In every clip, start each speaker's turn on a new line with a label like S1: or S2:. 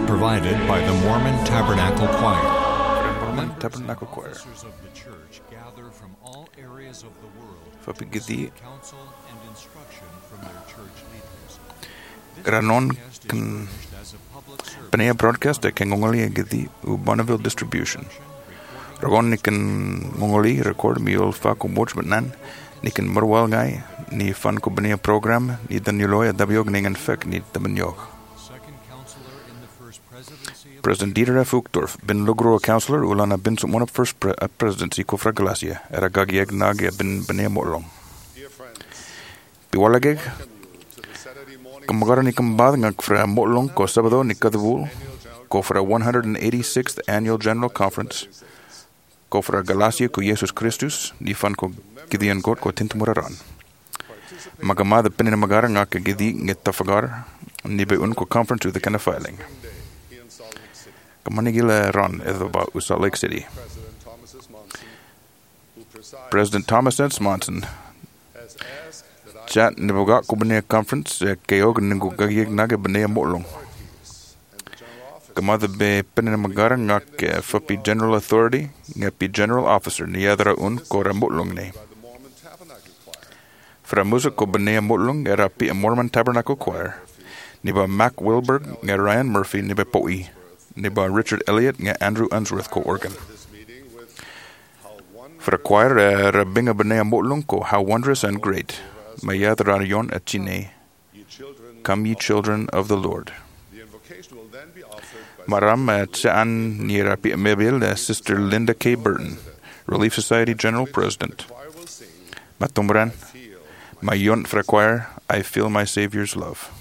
S1: provided by the Mormon Tabernacle Choir.
S2: Mormon Tabernacle Choir.
S1: Of the church gather from all areas of the world
S2: Fa pigidi
S1: counsel and instruction from their church leaders.
S2: granon kan Pania broadcast ke Ngongoli gidi u Bonneville distribution. Ragon ni kan Ngongoli record miol fa ko mochman ni kan marwal ngai ni fan ko bania program ni Daniloya dabiog ningen fek ni tamanyog. President Dieter F. Uchtdorf, bin Lugro counselor, ulana bin one of first presidency ko fra Galacia, era gagieg nage bin benia molong. Piwalageg, kamagara ni kambad ngak fra molong ko sabado ni kadabul, ko fra 186th Annual General Conference, ko fra Galacia ko Jesus Christus, ni fan ko gidian got ko tintumuraran. Magamada pinin magara ngak gidi ngetafagar, ni be un ko conference to the kind of filing. Kamanigila Ron is about Salt Lake City. President Thomas S. Monson chat niboga kubane conference kayog ningugagig naga bane molong. Kamada be penamagara ngak fapi general authority ngapi general officer niadra un kora molong ne. Fra musa kubane molong erapi a Mormon Tabernacle Choir. Niba Mac Wilberg nga Ryan Murphy niba Poi. Niba Richard Elliott nga Andrew Unsworth ko organ. For a choir, Rabinga Benea Motlung ko how wondrous and great. Mayad Rarion at Chine. Come ye children of the Lord. Maram Chaan Nirapi Mebil, Sister Linda K. Burton, Relief Society General President. Matumran, Mayon for a choir, I feel my Savior's love.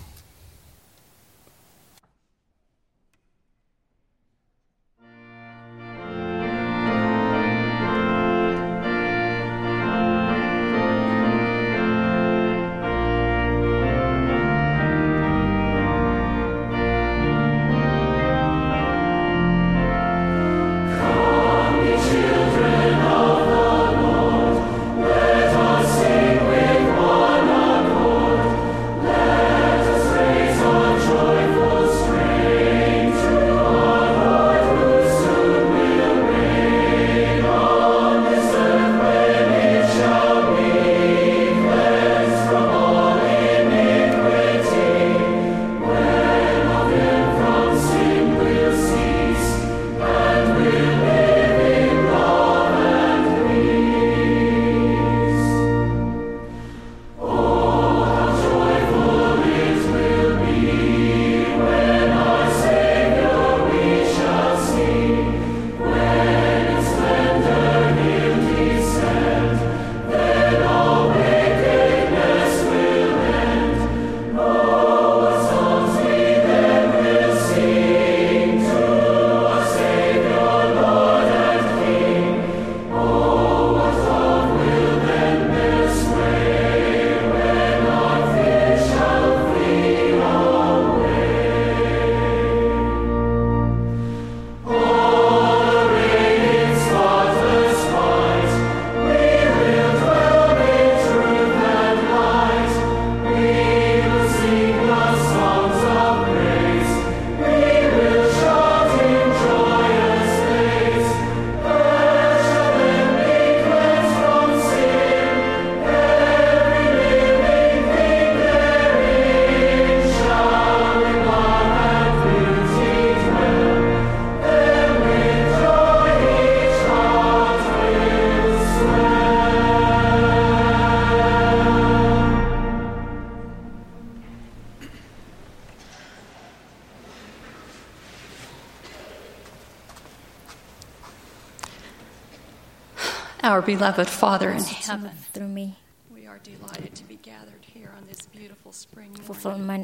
S3: Our beloved Father in heaven,
S4: through me.
S3: we are delighted to be gathered here on this beautiful spring morning.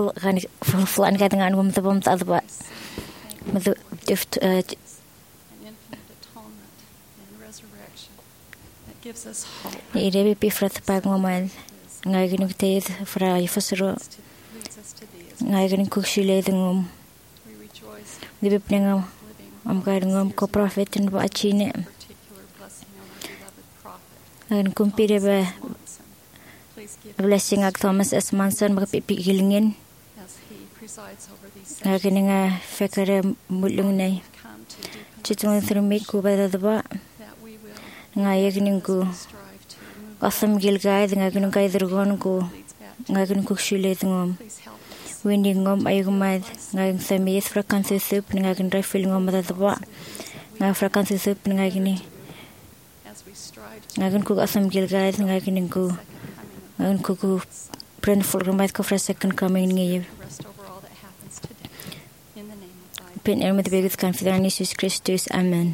S4: Fulfillan kadang anu mtabam tadba. Madu dift
S3: An infinite atonement and resurrection that gives us hope.
S4: Irebi pifrat pagmamal. Ngai ginu tayed fra yfasro.
S3: Leads us to thee as
S4: Ngai ginu kushile dengum.
S3: we rejoice
S4: Dibi pnengam
S3: living
S4: am kadangum ko prophet and ba chine.
S3: particular blessing on our beloved prophet.
S4: Ang kumpire ba
S3: Monson. Please give
S4: blessing ag Thomas S. Monson magpipigilingin.
S3: as he presides over these
S4: nga
S3: sessions
S4: kini nga fekare mulung nei
S3: come to deepen
S4: chitong thrumi ku badadaba
S3: that we will
S4: nga yagning ku
S3: strive to move
S4: kasam gilgai nga kini kai dergon ku
S3: leads back to
S4: nga kini ku shule ngom
S3: please help us
S4: windi ngom ayugmad nga sami frequency sup nga kini rifil ngom badadaba nga frequency sup nga kini
S3: as we strive to
S4: nga kini ku kasam gilgai nga kini ku
S3: second coming of
S4: nga kini ku praying for ko for second coming ngi
S3: rest over all that happens today. In the name of thy
S4: pin ermit begut kan fidan Jesus Christus amen.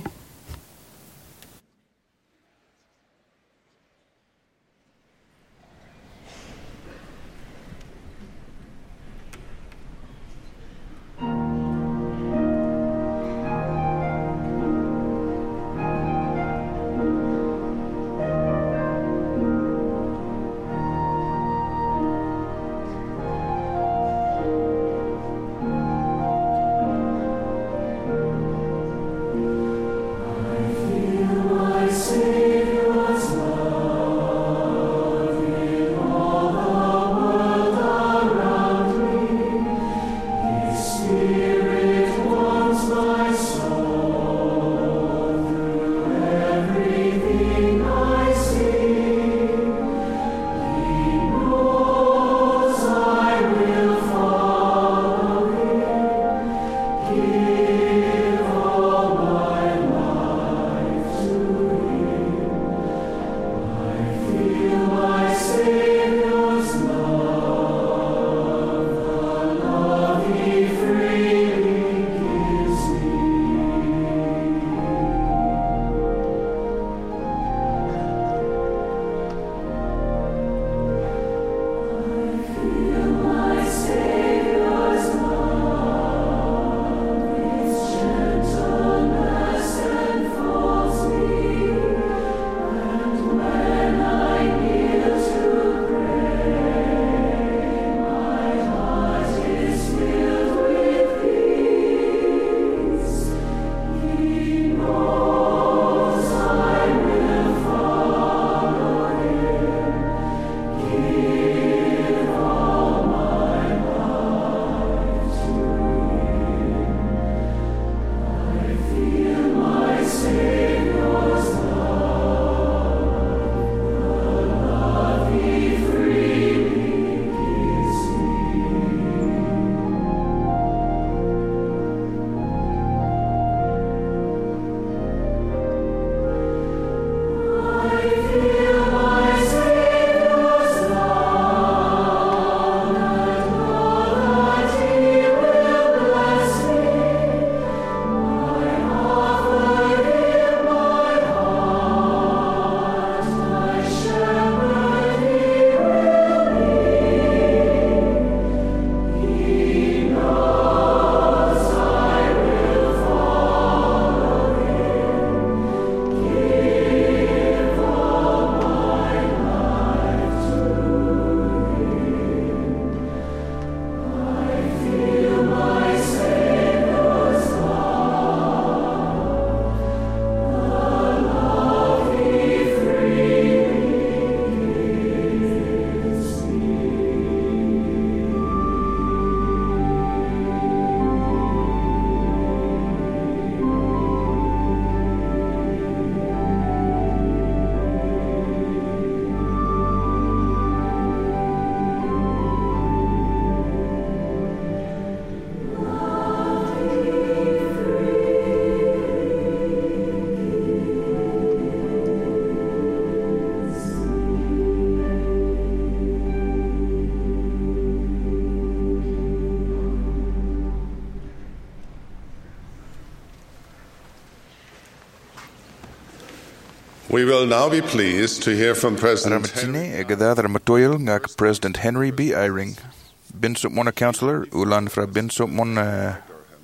S5: We will now be pleased to hear from President
S2: Ramatine egada ramatoyel ngak President Henry B. Eyring. Binsop Mona Counselor Ulan fra Binsop Mona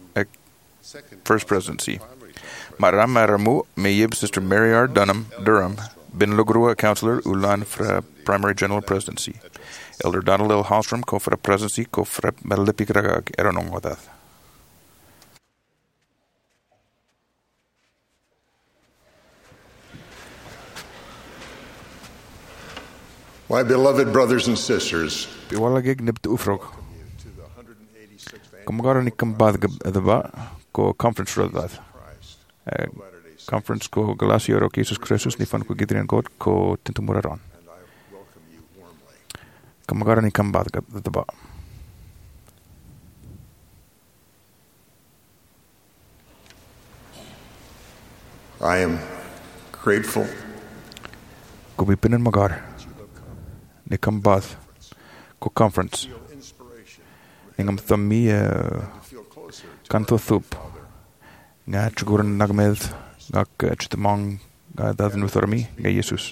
S2: First Presidency. Maram Maramu Mayib Sister Mary R. Durham. Bin Logrua Counselor Ulan fra Primary General Presidency. Elder Donald L. Hallstrom Kofra Presidency Kofra Melipikragag Eronongodath.
S5: My beloved brothers and sisters,
S2: Biwalagig nibt ufrog.
S5: to the 186th
S2: Kamagara ni kambad adaba ko conference rodad. Conference ko Galatia ro Jesus Christus ni fan ko gidrian God ko tintumuraron. Kamagara ni kambad adaba.
S5: I am grateful
S2: Ko bipinan magar ni kambad ko conference ningam thami kanto thup nga chuguran nagmed ngak chutmang ga dadnu thormi nga Jesus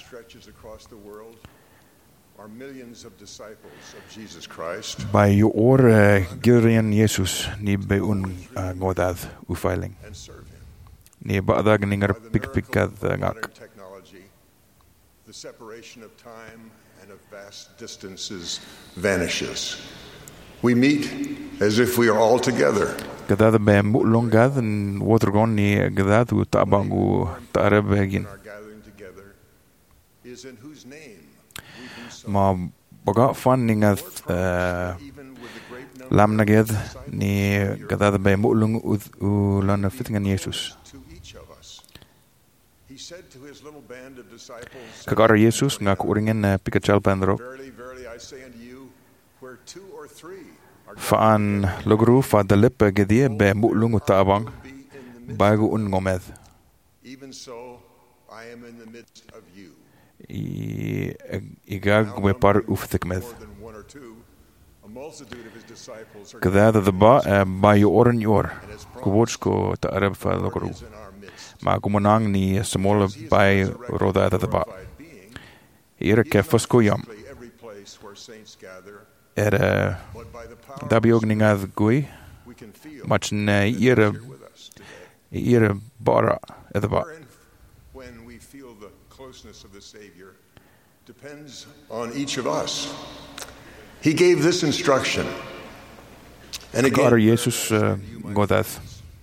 S2: by your or girian Jesus ni be un ngodad ufailing ni baadag ningar pikad ngak.
S5: The separation of time and of vast distances vanishes. We meet as if we are all together.
S2: Gadad be mulongad and watergon ni gadad u tabangu taarab hegin.
S5: Our gathering together is in whose name
S2: Ma baga fan ningat lam naged ni gadad be mulung u lan fitngan Jesus. Kagara Jesus nga kuringen pikachal pandro. Faan logru fa dalip gedie be mulung utabang bagu un ngomed. Igag we par uftikmed. Kadada the ba yu oran yor kubochko ta arab fa logru. Ma gumunang ni small by roda da ba. Ira kefasko yam. Era dabiogninga gui. Much na ira bara at the ba.
S5: When we feel the closeness of the Savior depends on each of us. He gave this instruction. And again,
S2: Jesus godath.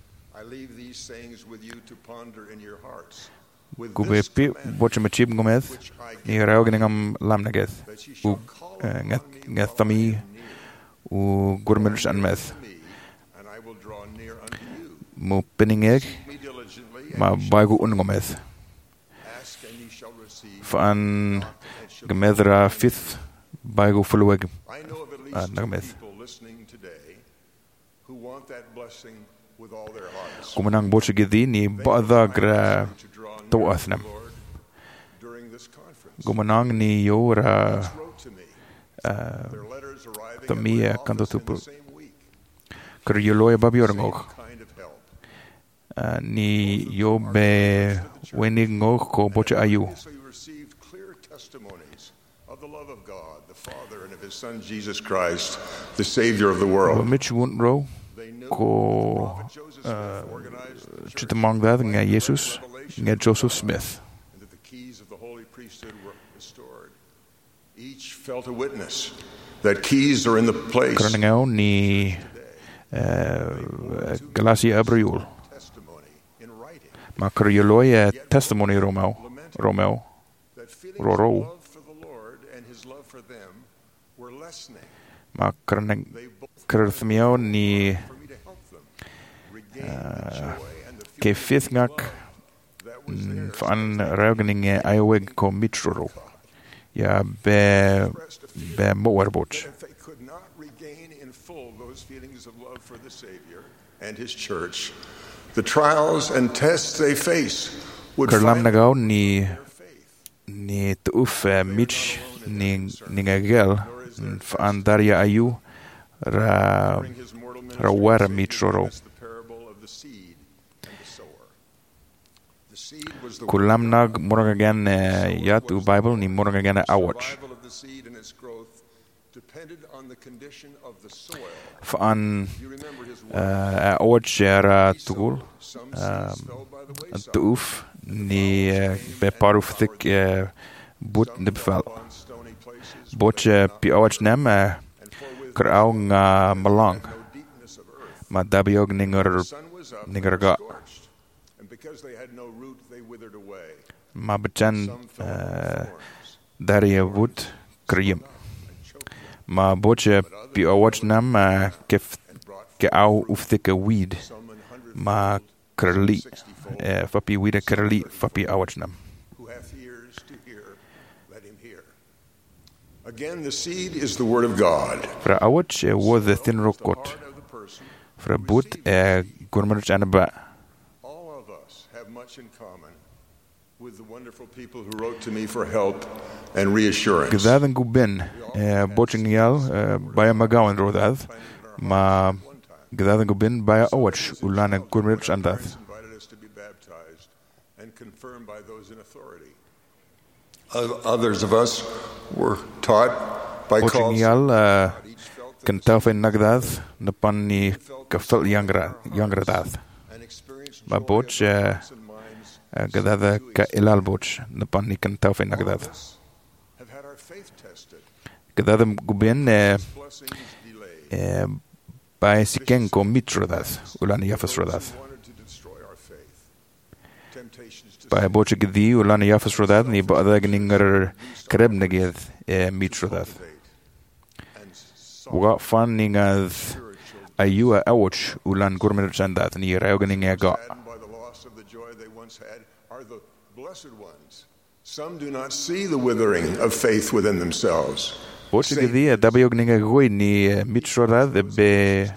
S2: Gube pi boche machib gomed ni raogningam lamnageth u ngathami u gurmelus anmeth mo peningeg ma bagu ungometh fan gemedra fifth bagu fulweg nagmeth kumanang boche gedi ni badagra to athnam gumanang ni yora tamia kanto tupu krioloy babiorngok ni yo be weningok ko boche ayu
S5: Jesus Christ, the Savior of the world.
S2: Mitch Wunro ko chitamang that nga Jesus nga Joseph Smith.
S5: The keys of the holy priesthood were restored. Each felt a witness that keys are in the place.
S2: Karangao ni Galatia Abriul. Ma krioloy testimony Romeo Roro. Ma karthmio ni ke fifth ngak fan reogening ayoweg ko mitroro ya be moerboch
S5: They could not regain in full those feelings of love for the Savior and His church. The trials and tests they face would
S2: karlam
S5: find
S2: nagaw ni tuuf mich ni ngagel fan daria ayu rawar mitroro kulam nag moragagan yatu Bible ni moragagan awach fan awach era tugul tuuf ni beparuf tik but nibfal boche pi awach nem krau nga malang ma dabiog ninger ga ma bachan daria wood kriyem ma boche pi awach nem kef ke au ufthike weed ma kerli fapi weed kerli fapi awachnam.
S5: Who hath ears to hear, let him hear. Again, the seed is the word of God.
S2: Fra awach wo the thin rokot. Fra but gurmerch anaba.
S5: All of us have much in common with the wonderful people who wrote to me for help and reassurance.
S2: Gdaden gubin boching yal by magawan rodad ma gdaden gubin by awach ulana gurmerch andath.
S5: Invited us to be baptized and confirmed by those in authority. Others of us were taught by
S2: Boching
S5: calls.
S2: yal kan tafay nagdath napan ni kafel yangradath.
S5: And experienced
S2: Ma
S5: joy
S2: boch
S5: of hearts and minds.
S2: gdada ka ilal boch napan ni kan tafay nagdath.
S5: Have had our faith tested.
S2: Gdada gubin
S5: Blessings delayed.
S2: by sikeng ko mitrodath ulana yafasrodath.
S5: Wanted to destroy our faith. Temptations to
S2: By boch gdi ulana yafasrodath ni ba'da gninger kreb negeth mitrodath.
S5: and
S2: Wa fan ningad ayua awch ulan gurmer chandat ni rayoganing ga.
S5: saddened by the loss of the joy they once had are the blessed ones. Some do not see the withering of faith within themselves.
S2: Boch gdi dabayogning goy ni mitrodath be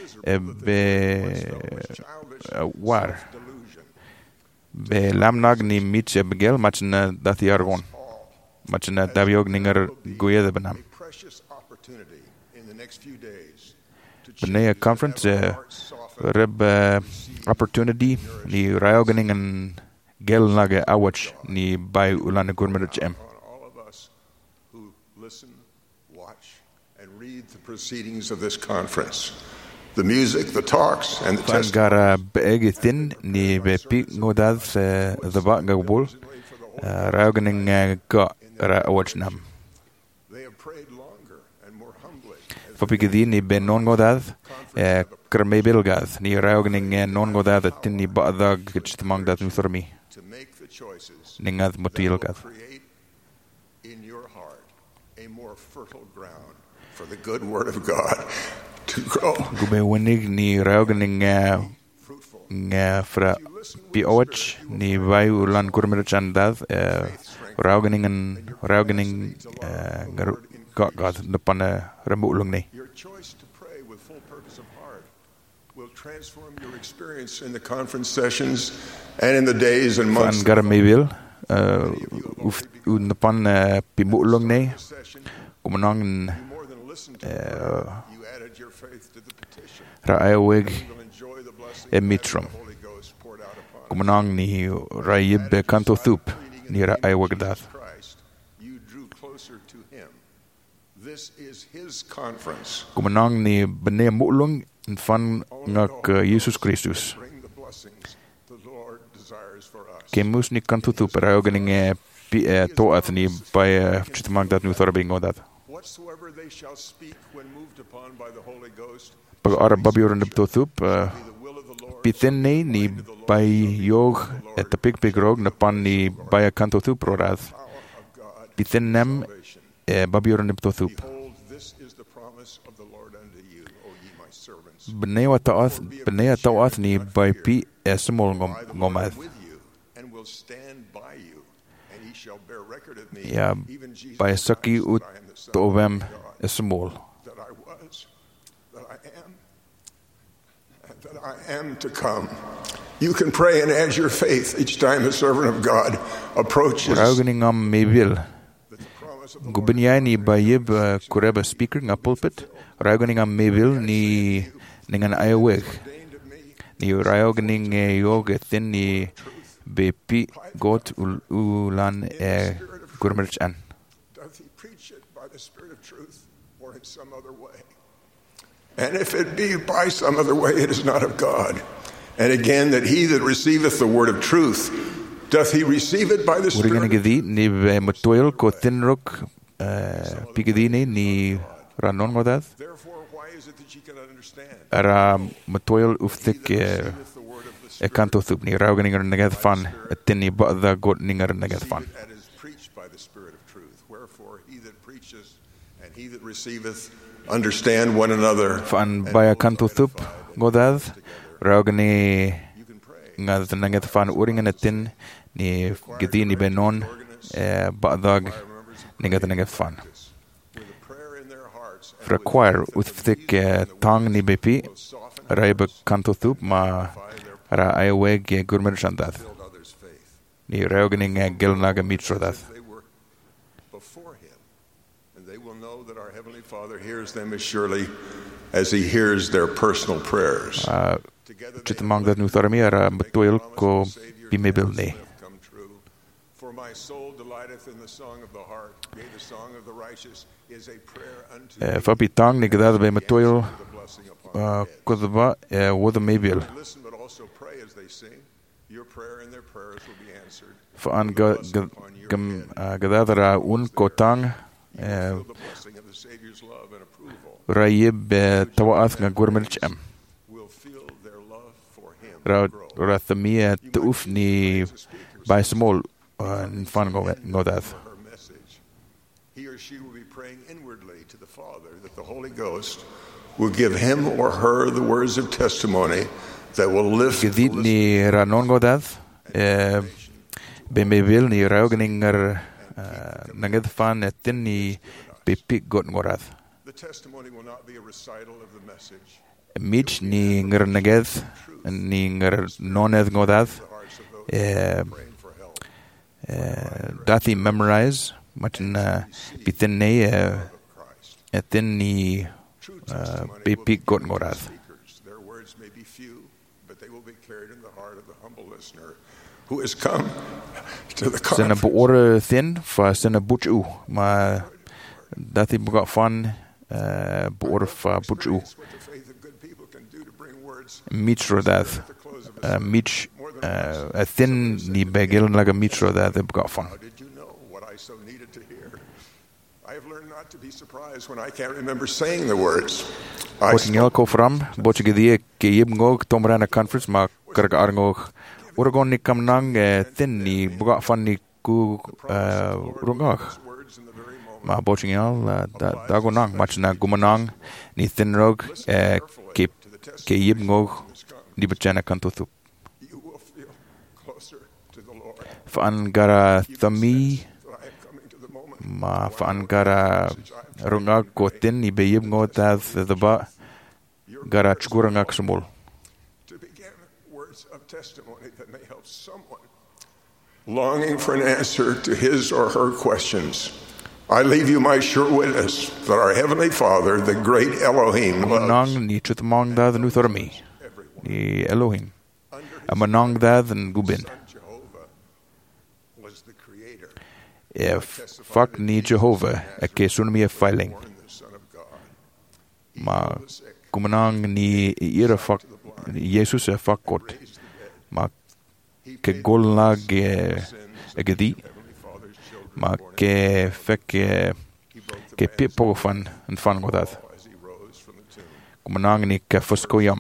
S2: war
S5: Delusion.
S2: be lamnag ni mitche begel machna dathiargon machna dabayogninger goyede benam.
S5: A precious opportunity in the next few days to
S2: Benaya conference reb opportunity ni rayoganing an gel nage awach ni by ulana gurmer chem.
S5: on all of us who listen, watch, and read the proceedings of this conference. The music, the talks, and the testimony.
S2: Fangara beegithin ni be pi ngodad the ba gabul rayoganing ga ra awachnam.
S5: They have prayed longer and more humbly as
S2: Fapigidi ni be non godad kermebilgad ni rayoganing non godad tin ni ba'da gitmang dat nuthermi
S5: to make the choices
S2: ningad
S5: that will
S2: mutilgad.
S5: create in your heart a more fertile ground for the good word of God to grow.
S2: Gube wenig ni rayoganing
S5: Fruitful.
S2: fra pi awach ni vai ulan gurmer chandad rayoganing god depan rembulung ni.
S5: Your choice to pray with full purpose of heart will transform your experience in the conference sessions and in the days and months.
S2: Fan gar mebil depan pi mulung ni
S5: Session,
S2: kumanang
S5: you more than listened to the prayer, you added your faith to the petition.
S2: raayaweg
S5: You will enjoy the blessing
S2: emitrum
S5: of the Holy Ghost poured out upon us.
S2: kumanang ni rayib kanto thup ni raayaweg dat.
S5: Christ, you drew closer to him. This is his conference.
S2: Kumanang ni bene mulung fan ngak Jesus Kristus.
S5: Bring the blessings the Lord desires for us.
S2: Kemus ni kanto thup rayoganing pi toat ni by chitmang dat nu thorbing odat.
S5: Whatsoever they shall speak when moved upon by the Holy Ghost,
S2: Pag ara babioran de thup
S5: be the will of the Lord.
S2: pithen ni by yog et the pig rog na pan ni by kanto thup rodat.
S5: Power of God.
S2: Pithen nam
S5: Salvation.
S2: babioran de thup.
S5: Behold, this is the promise of the Lord unto you, O ye my servants.
S2: Bene taat ni by pi small
S5: I, the Lord,
S2: ngomad.
S5: am with you, and will stand by you, and ye shall bear record of me,
S2: Ja,
S5: even Jesus
S2: by
S5: Christ,
S2: saki
S5: that
S2: ut
S5: I am the Son
S2: to
S5: of
S2: ovem
S5: God,
S2: small.
S5: that I was, that I am, and that I am to come. You can pray and add your faith each time a servant of God approaches
S2: Rayoganing am mebil.
S5: the promise of the Lord.
S2: Gubinyay ni bayib kureba speaker nga pulpit. Rayoganing am mebil ni ningan ayaweg.
S5: Ordained of me,
S2: Ni rayoganing yog thin ni bepi got ulan gurmerch an.
S5: doth he preach it by the Spirit of truth or in some other way? And if it be by some other way, it is not of God. And again, that he that receiveth the word of truth, doth he receive it by the
S2: Urigana
S5: Spirit?
S2: gedi ni mutoil ko thinrok pigedini ni ranon godad.
S5: Therefore, why is it that ye cannot understand?
S2: Ara mutoil uftik
S5: Receiveth the word of the Spirit,
S2: kanto thup ni rayoganing nagad fan tini ba'da god ningar nagad fan.
S5: and is preached by the Spirit of truth. Wherefore, he that preacheth and he that receiveth understand one another.
S2: Fan baya kanto thup godad raugni ngad nanget fan uringen etin ni gedi ni benon ba'dag ningat nanget fan fra choir uthik tang ni bepi raib kanto thup ma ra aiweg gurmer shandad ni raugni ngel naga mitrodad.
S5: Heavenly Father hears them as surely as He hears their personal prayers.
S2: Chitmang that nutarmi ara betuil ko bimebilni.
S5: For my soul delighteth in the song of the heart, yea, the song of the righteous is a prayer unto thee.
S2: Fapitang ni gadad be metuil kodba wod mebil.
S5: Listen, but also pray as they sing. Your prayer and their prayers will be answered.
S2: Fa an gadad ra un kotang Rayib tawaat nga gurmelch am. Rathamia tuuf ni by small in fun godad.
S5: He or she will be praying inwardly to the Father that the Holy Ghost will give him or her the words of testimony that will lift.
S2: Gedit ni ranon godad. Bemebil ni raugninger nanged fan etin ni bepik god godad.
S5: The testimony will not be a recital of the message.
S2: Mich ni nger naged ni nger noned godad. Dati memorize matin bitenne etin ni bepik god godad.
S5: Their words may be few, but they will be carried in the heart of the humble listener who has come to the conference.
S2: Sena beore thin fa sena buchu ma dati buka fan beore fa buchu mitro dat mich a thin ni begel laga mitro dat buka fan.
S5: Did you know what I so needed to hear? I have learned not to be surprised when I can't remember saying the words.
S2: Botingel ko fram bochigedie ke yibngog tomrana conference ma karga arngog Uragon ni kamnang thin ni buka fan ni ku rungag ma bochingel dagonang machna gumanang ni thin rog ke yibngog ni bachana kanto fan gara thami ma fan gara rungag ko thin ni be yibngog ta the ba gara chgurangak smol
S5: testimony that may help someone longing for an answer to his or her questions. I leave you my sure witness that our Heavenly Father, the great Elohim, loves
S2: ni chutmang da nu thormi ni Elohim amanang da and gubin
S5: was the creator.
S2: Fuck ni Jehovah a kesunmi filing ma kumanang ni ira fuck Jesus a fuck kot ma ke golna gedi ma ke fek ke pipo fan en fan godad kumanang ni ke fusko yam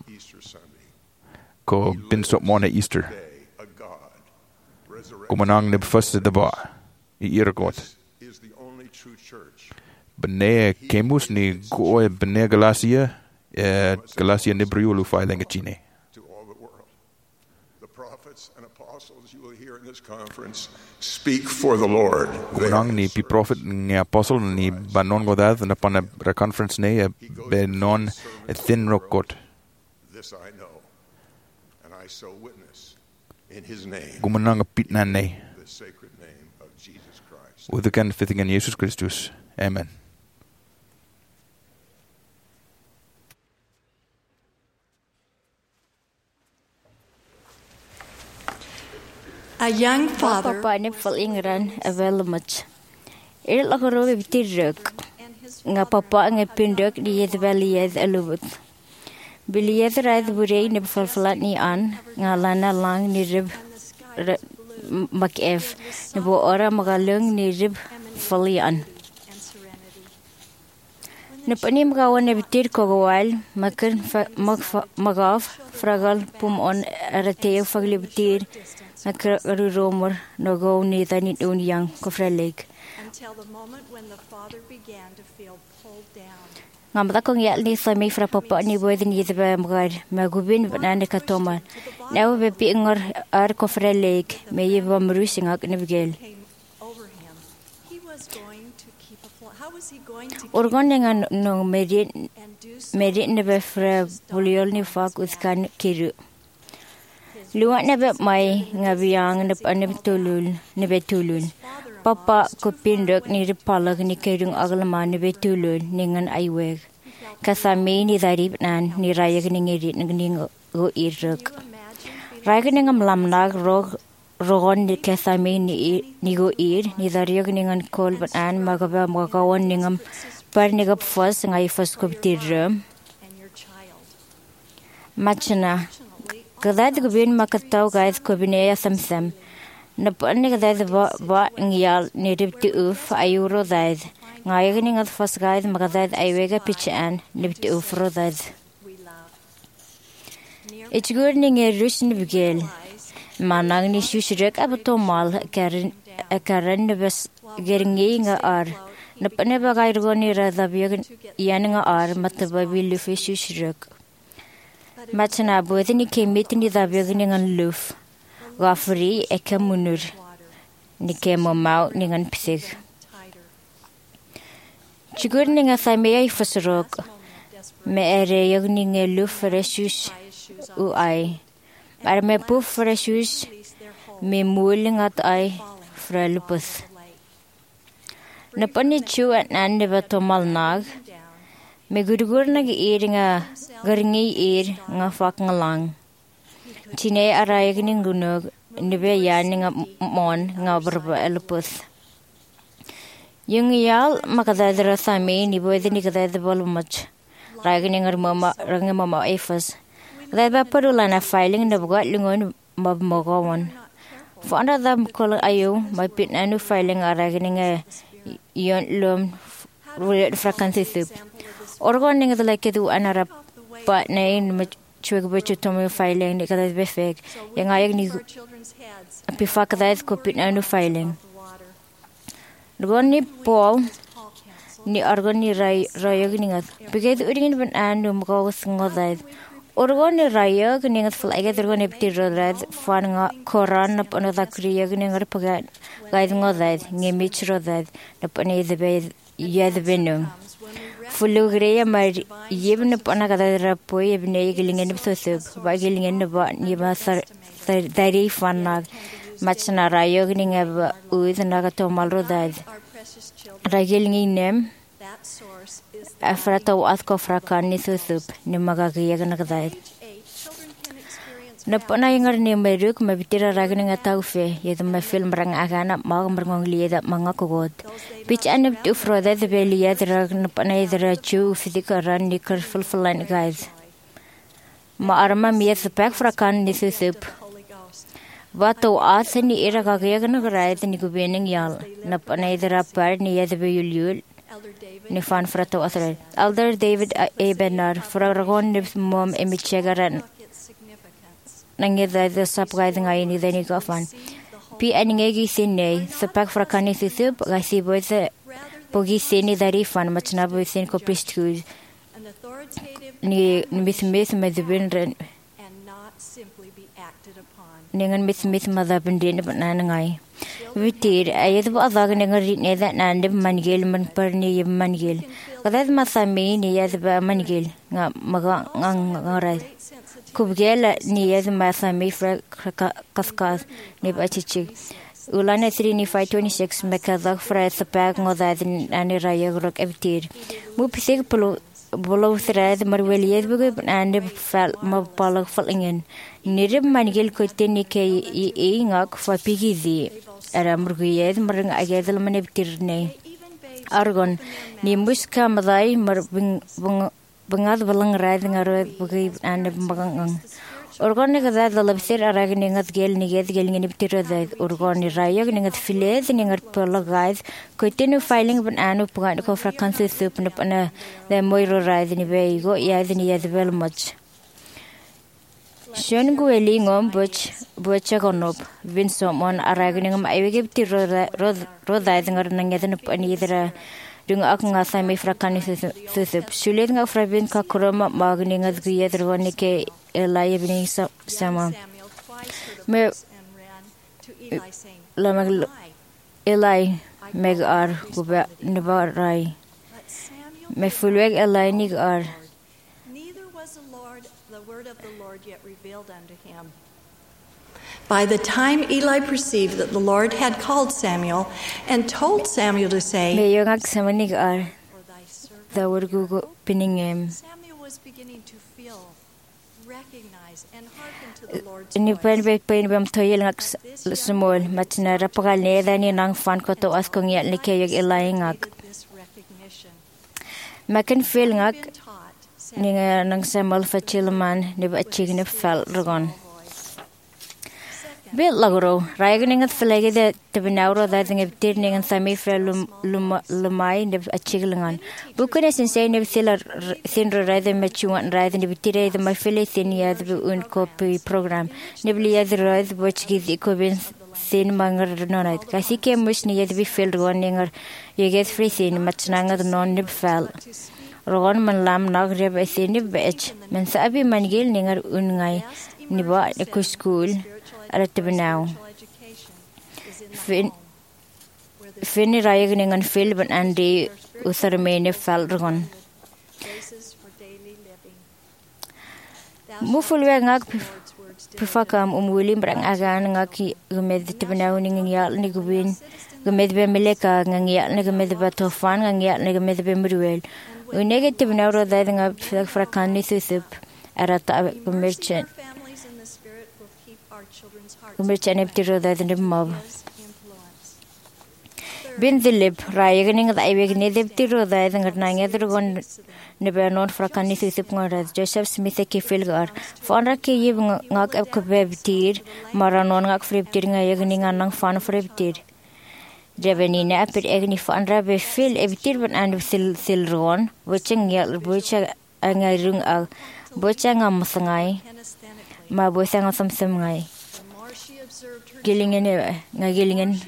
S2: ko bin so mona Easter kumanang ni first de ba ira god bene kemus ni go bene Galatia Galatia ni briulu filing chine
S5: speak for the Lord.
S2: Kunang ni pi prophet ni apostle ni banon godad na pan a conference ne be non a thin rockot.
S5: This I know, and I so witness in His name.
S2: Gumanang pitnan ne.
S5: The sacred name of Jesus Christ.
S2: Udukan fitting in Jesus Christus. Amen.
S3: A young father
S4: Papa ni falingran available. Il lagaro bitirek. Nga papa nga pindok di yedvaliyed alubut. Biliyed raid burei ni falfalat ni an nga lana lang ni rib makef ni bo ora magalung ni rib falian. Ni pani magawan ni bitir kogawal makan magaf fragal pum on arateo fagli bitir Romer no go ni tani un young kofraleg
S3: until the moment when the father began to feel pulled down.
S4: Ngam da kong yal ni sa mi fra papa ni boy ni de ba mgar ma gubin banana ka tomal. Now be pi ngor ar ko fra lake me ye ba mrushing ak ni bgel. Orgon ngan no merit ne be fra buliol ni fak uskan kiru. Luat ne be mai ngabiang ne panem tulul ne be tulun. Papa ko pindok ni palag ni kerung aglama ni be tulun ningan aiweg. Kasami ni darib nan ni rayag ni ngirit ni go iruk. Rayag ni ngam lamnag rogon ni kasami ni go ir ni dariyag ni ngan kol ban magaba magawan ni ngam par ni gap fas ngai fas ko tirrum. Machana kadad gubin makataw guys ko binaya samsam. Napan ni kadad ba ngyal ni ribti uf ayuro dad. Ngayag ni ngat fas guys makadad aywega pichan nibti uf ro dad. It's good ni ngerush ni bigel. Manang ni shushirek abato mal karan nibas geringi nga ar. Napan ni bagay ro ni radabiyag yan nga ar matababi lufi shushirek. Machana boyden ni kemit ni dabiyag ni ngan luf. Gafri eka munur. Ni kemo mau ni ngan pisig. Chigur ni nga samaya ifasrok. Me ere yag ni nga luf reshush uay. Ar me puf reshush me mul ngat ay fralupus. Napan ni chu at nan ni batomal nag. Me gurugur nag ir nga garingi ir nga fak nga lang. Chine arayag ning gunog nibe yan nga mon nga berba elpus. Yung yal makadadra sami ni boy ni kadad volumach. Rayag ning mama efas. Kadad parula na filing na bugat lungon mabmogawan. Fanda dam kol ayo may pinanu filing arayag ning yon lum frakansi sup. Orgon ning the like do anara but name chuig bechu tomo filing ni kadad befek yang ayag ni pifa kadad ko pinanu filing. Orgon ni Paul ni orgon ni rayag ni ngat bigay uringin ban anu makawas ngodad. Orgon ni rayag ni ngat flagad orgon ni ptirod fan nga koran na pano da kriyag ni ngat pagad gaid ngodad ngimich rodad na panay the yad benung. Fulugreya mar yebne pana kadadra poi yebne gilingen bsosub ba gilingen ba ni ba dari fanag machna rayog ninga uz naga tomal rodad ragilingin nem afrata wasko frakan ni sosub ni maga giyag nagdad napana ingar ni meruk mabitira ragninga taufe yedma film rang agana mag merngong lieda manga kogod pitch anib tu froda the belia rag napana idra chu fizikaran ni careful flan guys ma arma mias pack frakan ni sup vato asani era gagayag nagrayt ni gubening yal napana idra par ni yed beyul ni fan frato asra elder David A. Bernard fragon ni mom emichegaran nangeda the sap guys ngai ni deni gafan pi aningegi sinne sapak frakani sisub gasi boise pogi sini dari fan machna boisen ko priesthood ni mis medibin ren ningan mis madabin din banan ngai vitir ayed ba adag ningan ne da nan mangel man parni yem mangel kadad masami ni yad ba mangel nga maga ngarai kubgela ni yad masami fra kaskas ni bachichi ulana 3 ni 526 mekazak fra sapak ngodad ani rayag rok evtir mu pisig bolo thread marweliyed bugu and fal mapalag falingen nirib mangel kote ni ke ngak fa pigizi ara murgiyed marang agedal manebtirne argon ni muska madai mar bangad balang raid ngaro bugi and magang orgon ni gada dalabsir arag ni ngat gel ni ngeni btirod orgon ni rayag ni ngat filed ni ngat polagais koitinu filing ban anu pugan ko frakansi sup na pana the moiro raid ni be go yad ni yad vel much shön gueli ngom bocha gonop vinsomon arag ni ngam aywege btirod rodaid ngar nanged na pani dra Dung ak nga sami frakani susip. Sulit nga frabin ka kurama magni nga zgiyat rwani ke Eli bini sama. Me lamag Eli meg ar guba nibarai. Me fulweg Eli nig ar.
S3: Neither was the word of the Lord yet revealed unto him. By the time Eli perceived that the Lord had called Samuel and told Samuel to say,
S4: Me yung ak sama nig ar. The word gugu piningem.
S3: Samuel was beginning to feel, recognize, and hearken to the Lord's
S4: Ni pen
S3: voice.
S4: be pen bam toyel ngak smol matna rapagal ne da ni nang fan ko to as kong yat like yag Eli ngak.
S3: This recognition.
S4: Makan feel ngak
S3: Been taught,
S4: ni nga nang Samuel fachilman ni ba achig ni fel rogon. Bil lagro raigan ngat flege de tebinauro da ding ebtir ning sami fel lumai ne achig langan. Bukune sinse ne sila sinro raide mechuan raide ne bitire de my fele sinia de un copy program. Ne blia de raide bochgi de ko ben sin mangar nonait. Kasi ke mus ni de bi fel gon ninger yeget free sin matnanga non ne fel. Rogon man lam nag reb sin ne bech. Men sabi mangil ninger un ngai ni ba ko school Aratibinaw. Fini rayag ningan fil ban andi usarmene falron. Mufulwe ngak pifakam umwili brang agan ngaki gumed tibinaw ningyal ni gubin gumed be meleka ngyal ni gumed ba tofan ngyal ni gumed be mruel. Unege tibinaw ro da nga frakani susip arata gumerchen. Gumerchen ebtiro da the mob. Bin the lip, raying at I wig native tiro da and at nine other one never known for a canis Joseph Smith a kifilgar. Fonder key ngak up tir, maranon ngak frip tearing a yeganing and nang fan frip tir. Jeveni napit agni fandra be fill a tirban and silron, watching yell butcher ang I rung a butchang a musangai, ma bosang of some semai. Gillingen, Gillingen.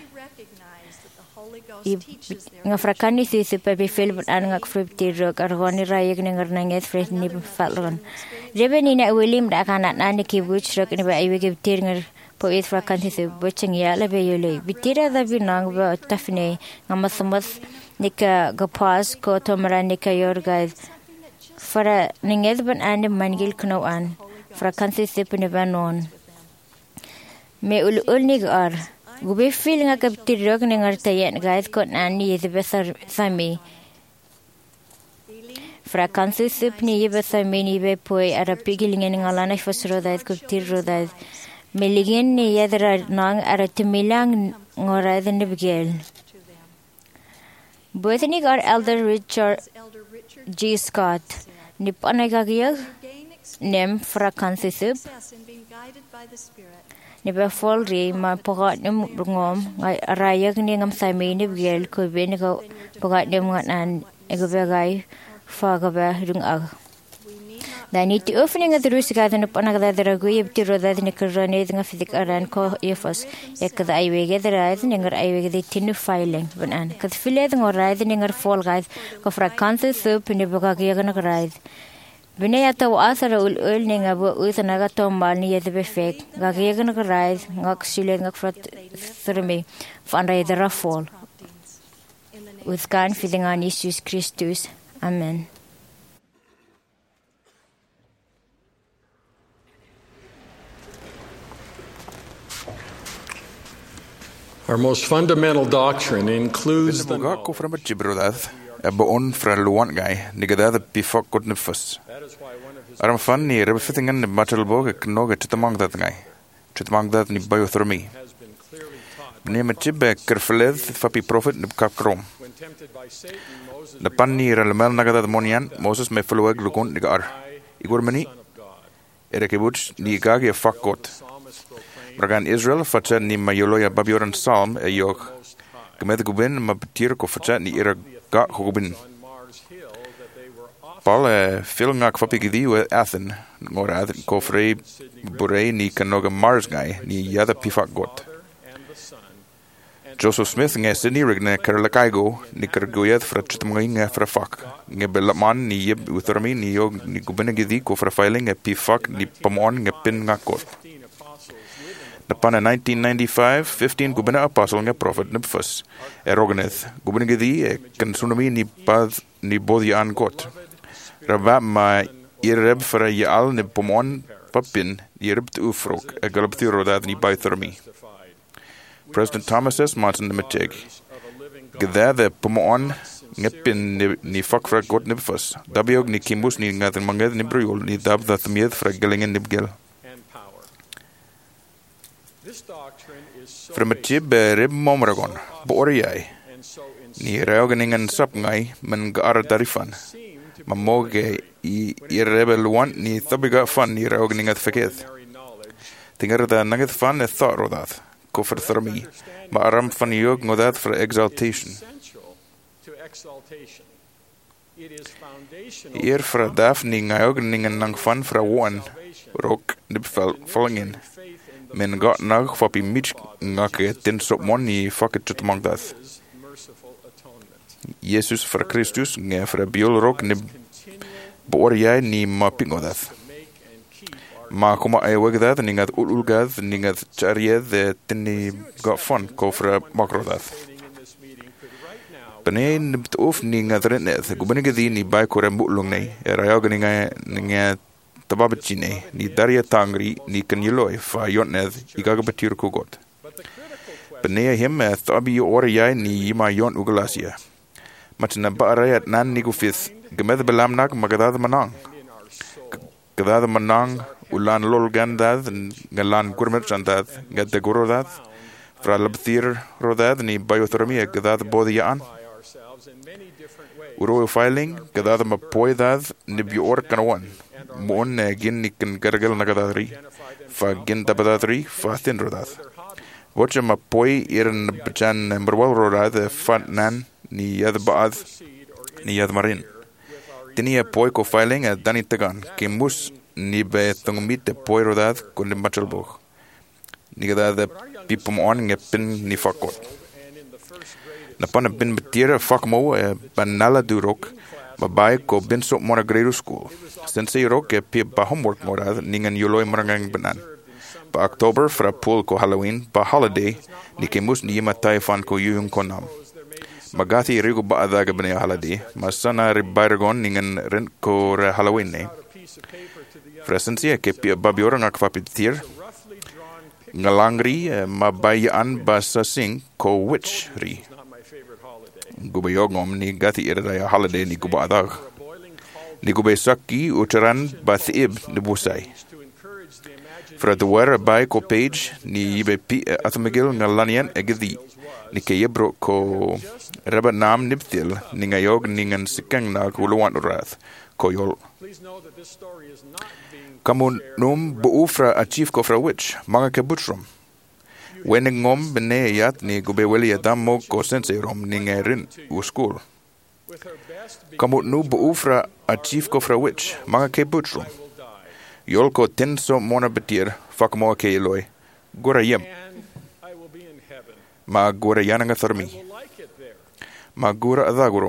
S4: Nga frakani si pepe fil an ngak fripti rok argoni rayag ngar nanget fresh ni falron. Jebeni na William da kanat nani ki buch rok ni ba iwe ki tir ngar po it frakanti si buching ya la be yole. Bitira da binang ba tafne ngamasamas nika gapas ko tomara nika yorgaz. Fara ninget ban an mangil kuno an frakanti si punibanon. Me ul nig ar. Gube feeling a captive rock ningar tayan guys got nani is besar sami. Frakansu sup ni besar mini be poi ara pigiling in alana fosro that captive rodas. Milligan ni yadra nang ara timilang ngora than the begel. Bothnig are Elder Richard G. Scott. Nipanagagiyag nem frakansu sup. Niba folri ma pogat ni ngom ngai rayag ni ngam sami ni bgel ko ben ko pogat ni nganan egabagay fa gaba rung ag dani ti opening at rus ga den panagda deragu yebtiro da ni karane nga fizik aran ko efos ekda aiwege dera ni ngar aiwege de tinu filing banan kad file de ngora de ngar fol guys ko frakanse sup ni boga ga na rais Binayata wa asara ul ninga bu usanaga tombal ni yete befek gagegan rise ngak sile ngak frat thrmi fanra idra fall with kan feeding on Jesus Christus. Amen.
S6: Our most fundamental doctrine includes the
S2: Boon fra luan guy, nigga before good nifus. Aram fan ni everything in the battle book, knoga chitamang that guy. Chitamang that ni biothermy. Name a chibbe kerfleth, fapi prophet nibkakrom. The pan ni relamel nagada monian, Moses me follow lugon nigar. Igor mani, Erekibuch ni gagi a fakot. Bragan Israel, facha ni mayoloya babioran psalm, a yok. Gemed gubin, mabatir ko facha ni ira. Ga hobin Paul film ngak fapigidi we Athen ngora ko frei burei ni kanoga Mars guy ni yada pifak got Joseph Smith nge Sydney rigne Karlakaigo ni Kargoyed fra Chitmangi nge fra fak nge Belaman ni yeb uthermi ni yog ni Gubenegidi ko fra filing nge pi fak ni Pamon nge pin ngakot. Napan 1995, 15 Gubena Apostle nge Prophet Nibfus Eroganeth Gubenegidi Kansunami ni Bad ni Bodhian got. Raba ma ireb fra Yaal ni Pamon papin ireb ufrok galapthiro ni Baithermi. President Thomas S. Monson Nimitig. Gada Pumon Nipin ni Fakra got Nibfus. Dabiog ni Kimus ni Nathan Manged Nibriol ni Dab the Thmieth fra Gillingen Nibgil. From a chib rib momragon, Boreai. Ni Reogeningen Sapngai, Mengar Darifan. Mamoge I rebel want ni Thabiga fan ni Reogening at Faketh. Thinger the Nugget fan a thought of that. For thermi, ma aram van yog ngodat for exaltation. Hier fra dafni ngayog ningen nang fan fra one rock nibfel falling in. Men got nag fapi mich ngake tin sop moni faket chutmang dat. Jesus fra Christus nge fra biol rock nib boorjai ni ma pingodat. Ma kuma ay wagdad ningat ulgad ningat charied de tini got fun ko fra makrodad. Bene nibt of ningat reneth gubenegedi ni bay ko rembulung nei rayog ninga tababchine ni daria tangri ni kanyloy fa yoneth igabatir ko got. Bene him thabi orjai ni ma yon uglasia. Matna barayat nan ni gufith gemed belamnak magadad manang. Gadad manang ulan lol gandad galan gurmet jandad gadde gorodad fra labthir rodad ni biothermia gadad bodian uro filing gadad ma poidad ni bior kanawan mon gin ni kan gargal nagadadri fa gin tabadadri fa tin rodad watcha ma poi iran bchan merwal rodad fatnan ni yad baad ni yad marin tinia poi ko filing dani tagan kimus ni be tongmit poi rodad con de machalbog ni gadad pipum on nge pin ni fakot na pan bin betira fakmo banala durok babai ko bin so mona grade school since rok ke pi ba homework morad ningen yoloy marangang banan ba October fra pool ko Halloween ba holiday ni kemus ni matai fan ko yung konam magati rigo ba adaga bne holiday masana ribargon ningen rent ko Halloween ne Presensia ke pi babiora ngakvapitir ngalangri mabayaan basa sing ko witch ri gubayogom ni gati iraya holiday ni gubadag ni gubaysaki ucharan bathib ni busay fra the wear by ko page ni be pi atmigil ngalanian egdi ni kayebro ko raba nam niptil ni ngayog ningan sikang na kuluwan urath ko yol Kamu num buufra achieve ko fra witch mga kebutrum. When ngom bene yat ni gubeweli adamo ko sensei rom ni ngerin u school. Kamu nu buufra achieve ko fra witch mga kebutrum. Yol ko tenso mona betir fakmo ke eloy. Gora yem. Ma gora yananga tharmi. Ma gora adagurom.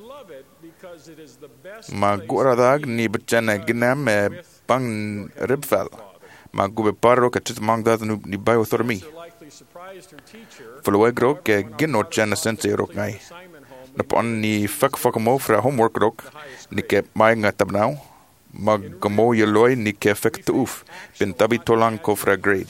S2: Ma gora dag ni bechana ginam pang ribfal ma gube parro ka chit mangdad ni biothermi folowegro ke gino chana sense rok ngai napon ni fakmo fra homework rok ni ke mai nga tabnau ma gamo yeloy ni ke fekt uf bin tabi tolang ko fra grade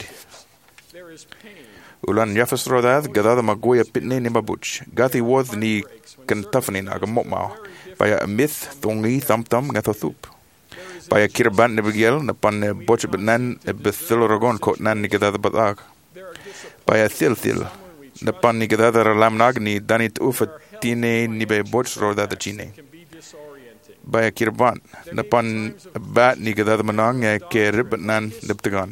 S2: ulan yafas rodad gadada magoya pitne ni mabuch gati wod ni kantafni na gamma by a myth tongi tamtam ngatothup by a kirban nebigel napan boch benan bethilorogon ko nan ni gadada badag by a thilthil napan ni gadada lamnag ni danit ufa tine ni be boch roda the chine by a kirban napan bat ni gadada manang ke ribnan leptagan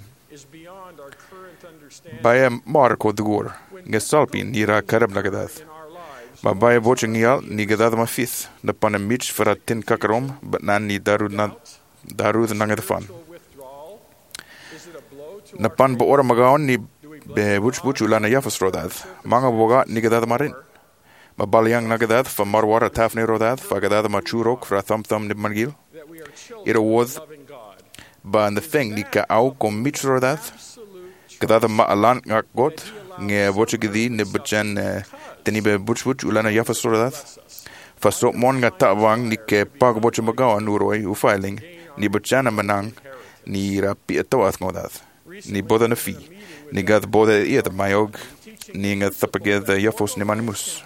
S2: by a marko dugur ngesalpin nira karab nagadad by a boching yal ni gadada mafith napan a mitch for a tin kakarom but nan ni daru the nangat fan Na pan bo ora magaon ni be buch ulana yafas rodad. Manga boga ni gadad marin. Ma balyang nagadad fa marwara tafne rodad fa gadad ma churok fra thum ni mangil. Ira woth ba an the thing ni ka au kom mich rodad. Gadad ma alan ngak got nge boche gidi ni butchen teni be buch ulana yafas rodad. Fa so mon nga tawang ni ke pag boche magaon uroi u filing ni butchana manang ni rapi etoath ngodad. Ni boda na fi. Ni gad boda ied mayog ni nga tapaged yafos ni manimus.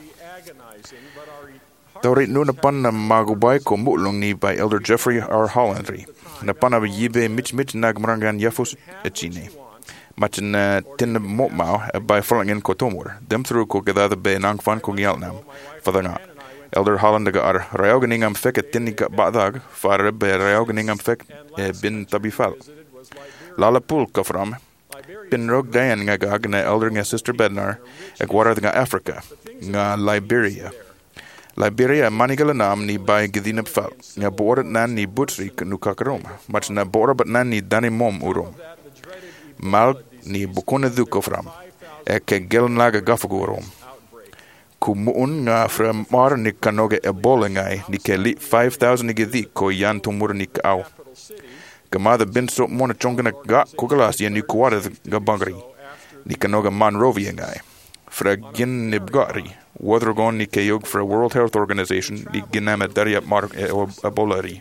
S2: Taurit nu napan na magubay ko mulong ni by Elder Jeffrey R. Hollandry. Napan na yibe mich nagmarangan yafos echine. Machin tin mo mau by falangin ko tomor. Dem through ko gadada be nangfan ko gyalnam. Fadanga. Elder Hollandaga ar rayoganing am fek et tinni ka badag far be rayoganing am fek bin tabifal. Lala pul kafram. Bin rog dayan nga gag na elder nga Sister Bednar ek warad nga Africa nga Liberia. Liberia manigala nam ni by gidinap fal. Nga borat nan ni butsri nu kakarom. Mach na borabat nan ni dani mom urom. Mal ni bukone du kafram. Ek gelen laga gafagurom. Kumuun nga fra mar ni kanoge ebola ngai ni ke li 5,000 ni gidi ko yan tumur ni au. Gamada bin so mona chongana ga kugalas yan ni kuwada ga bangri. Ni kanoga Monrovia ngai. Fra gin nibgari. Wadrogon ni ke yog fra World Health Organization ni ginama daria mar ebola ri.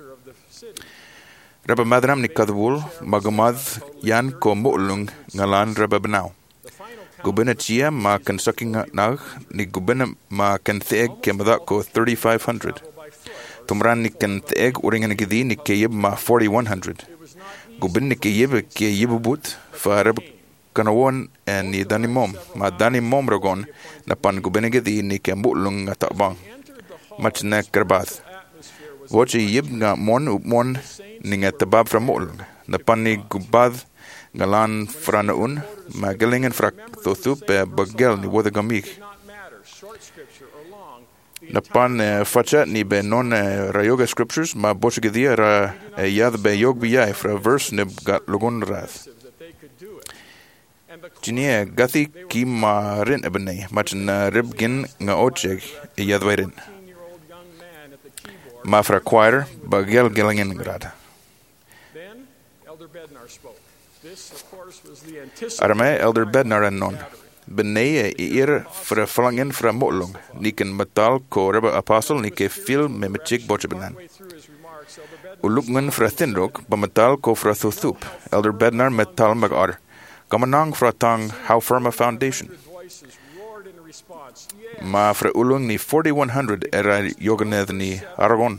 S2: Reba madram ni kadwul magamad yan ko mulung ngalan reba benau. Gubina chia ma kan sucking nag ni gubina ma kan theeg ke madak ko 3,500. Tumran ni kan theeg uringan gidi ni ke yib ma 4,100. Gubin ni ke yibubut fa reb kanawon ni dani mom ma dani mom rogon na pan gubina gidi ni ke mulung atabang. Mach na kerbath. Wochi yib nga mon ni nga tabab fra mulung. Na pan ni gubad ngalan franaun magalingan frak thosup bagel ni wada gamik napan facha ni be non rayoga scriptures ma boshgedia ra yad be yog biyai fra verse ne gat logon rath jinia gathi ki ma rin ebne machin ribgin nga ocheg yad wairin ma fra choir bagel gelingen grad. Arme Elder Bednar en non. Benee eer fra falangin fra molong. Niken metal ko reba apostle nike fil me mechik boche benan. Ulukngen fra thinrok ba metal ko fra thothup. Elder Bednar metal magar. Gamanang fra tang how firm a foundation. Ma fra ulung ni 4,100 era yoganeth ni Aragon.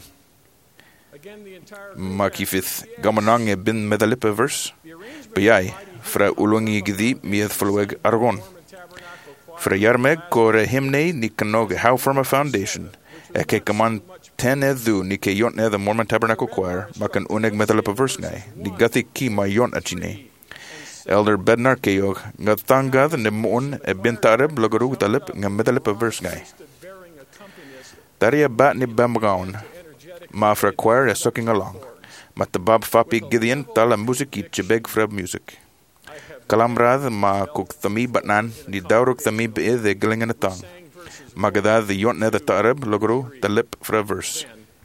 S2: Ma kifith gamanang e bin medalipa verse. Bayai, fra ulungi gidi mieth flueg Aragon. Fra yarmeg kore himne ni kanog how from a foundation. Eke kaman ten edu ni ke yont the Mormon Tabernacle Choir, makan uneg metalipa verse ngai, ni gathi ki ma yont achine. Elder Bednar keyog, ngatangad ne mon e bintareb logoru talip nga metalipa verse ngai. Daria bat ni bamgaon, ma fra choir is sucking along. Matabab fapi Gideon tala music i chibeg freb music. Kalamrad ma kuk thami batnan ni dauruk thami be the gilling in a tongue. Magadad the yontne the tarab logru the lip fra verse.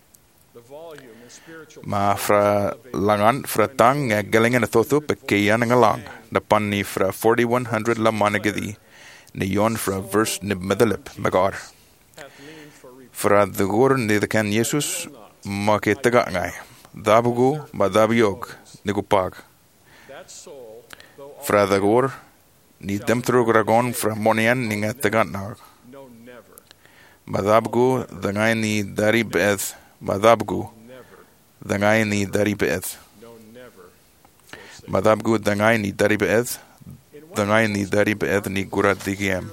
S2: Ma fra langan fra tang gilling in a thothu pe keyanang along. The panni fra 4,100 la managadi ni yon fra verse nib medalip magar. Fra the gur ni the can Jesus ma ke taga ngai. Dabugu madabiyog nigupag. Fra dagor ni demtrug ragon fra monian ninga tagatnag. Madabgu dangay ni dari beeth. Madabgu dangay ni dari beeth. Madabgu dangay ni dari beeth. Dangay ni dari beeth ni gurat digiem.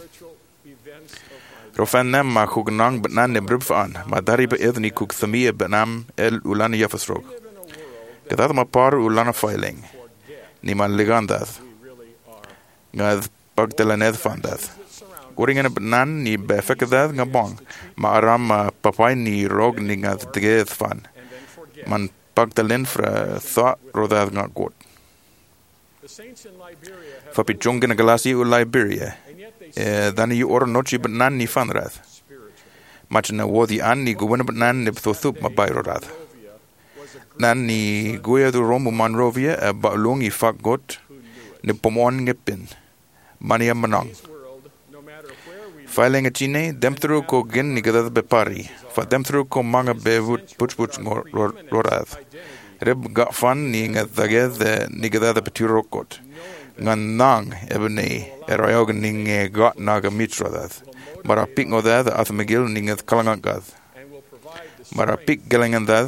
S2: Rofan nam ma kugnang batnan nebribfaan. Ma dari beeth ni kuk thamia batnam el ulana yafasrog. Katat ma par ulana filing. Ni ma ligandath. Ngad pagtalaneth fandath. Kuringan batnan ni befekadath nga bong. Ma aram papay ni rog ni ngad tigeth fan. Man pagtalin fra thought rodath nga god. Fapi jungen Galacia u Liberia. Dani yu ora nochi but nan ni fanrath. Machina wodi anni guwena but nan nib thothup ma bayrorath. Nan ni guya du Romu Monrovia ba lungi fakgot nib pomon ngepin. Mania manong. Filing a chine, dem through ko gin nigadad bepari. Fa dem through ko manga bevut puch rorath. Rib got fan ni ngadaged nigadad peturokot. Ngan nang ebene eroyogan ning got naga mitrodath. Mara pik ngodad athmagil ningad kalangagad. Mara pik gelingandad.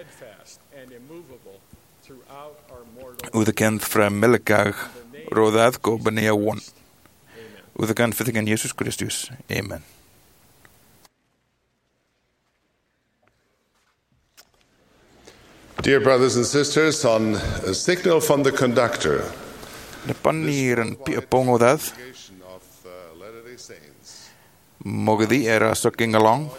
S2: Udakend fra melikag rodad ko benea one. Udakend fithigan Jesus Christus. Amen.
S7: Dear brothers and sisters, on a signal from the conductor,
S2: the paniran pongodad mogadi era sucking along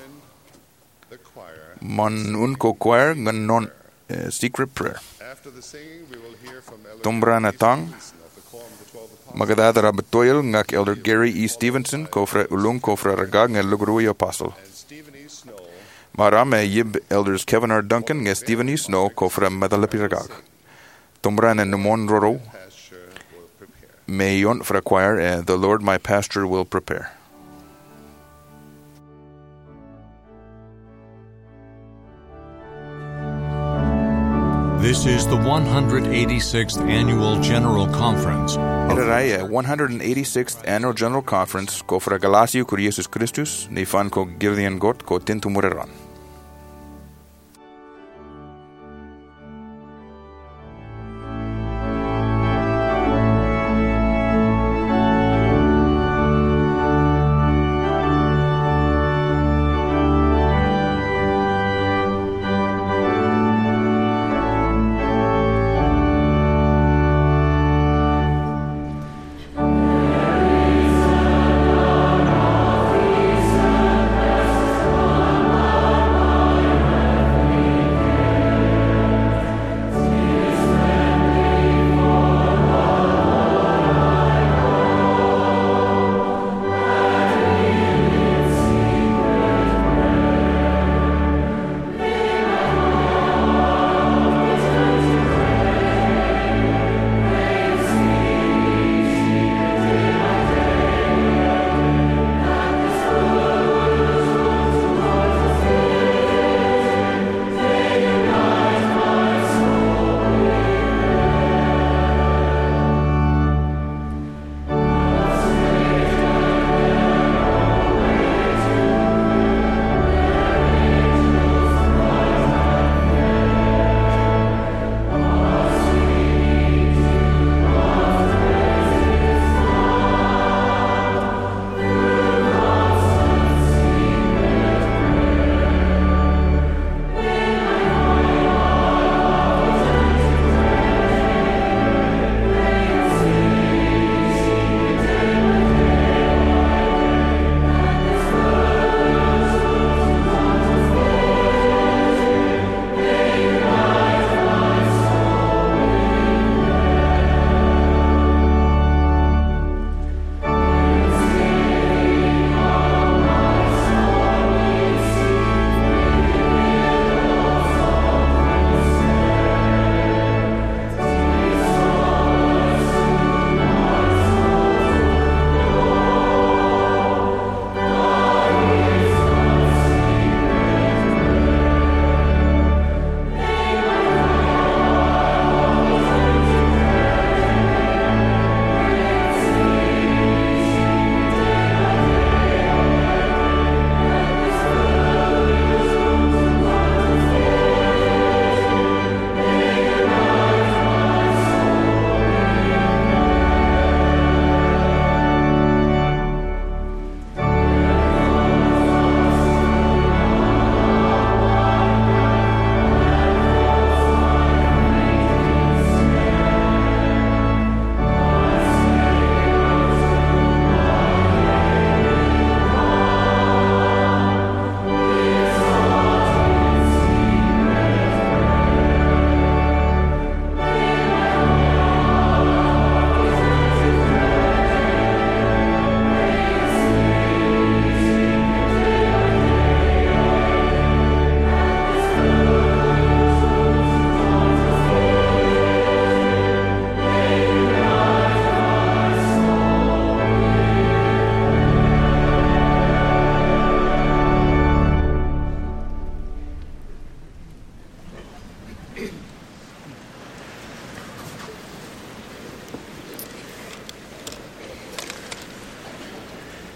S2: mon unko choir ngan non secret prayer.
S7: After the singing, we will hear from
S2: Tumbrana tang magadad rabatoil ngak Elder Gary E. Stevenson kofra ulung kofra ragag ng Lugruy Apostle. Marame yib Elders Kevin R. Duncan nge Stephen E. Snow kofra madalapi ragag. Tumbrana numon roro mayon fra choir and the Lord my pastor will prepare.
S1: This is the 186th Annual General Conference.
S2: Iraraya 186th Annual General Conference ko fra Galacia kur Jesus Christus ni fan ko Girdian got ko tintumureran.
S8: Oh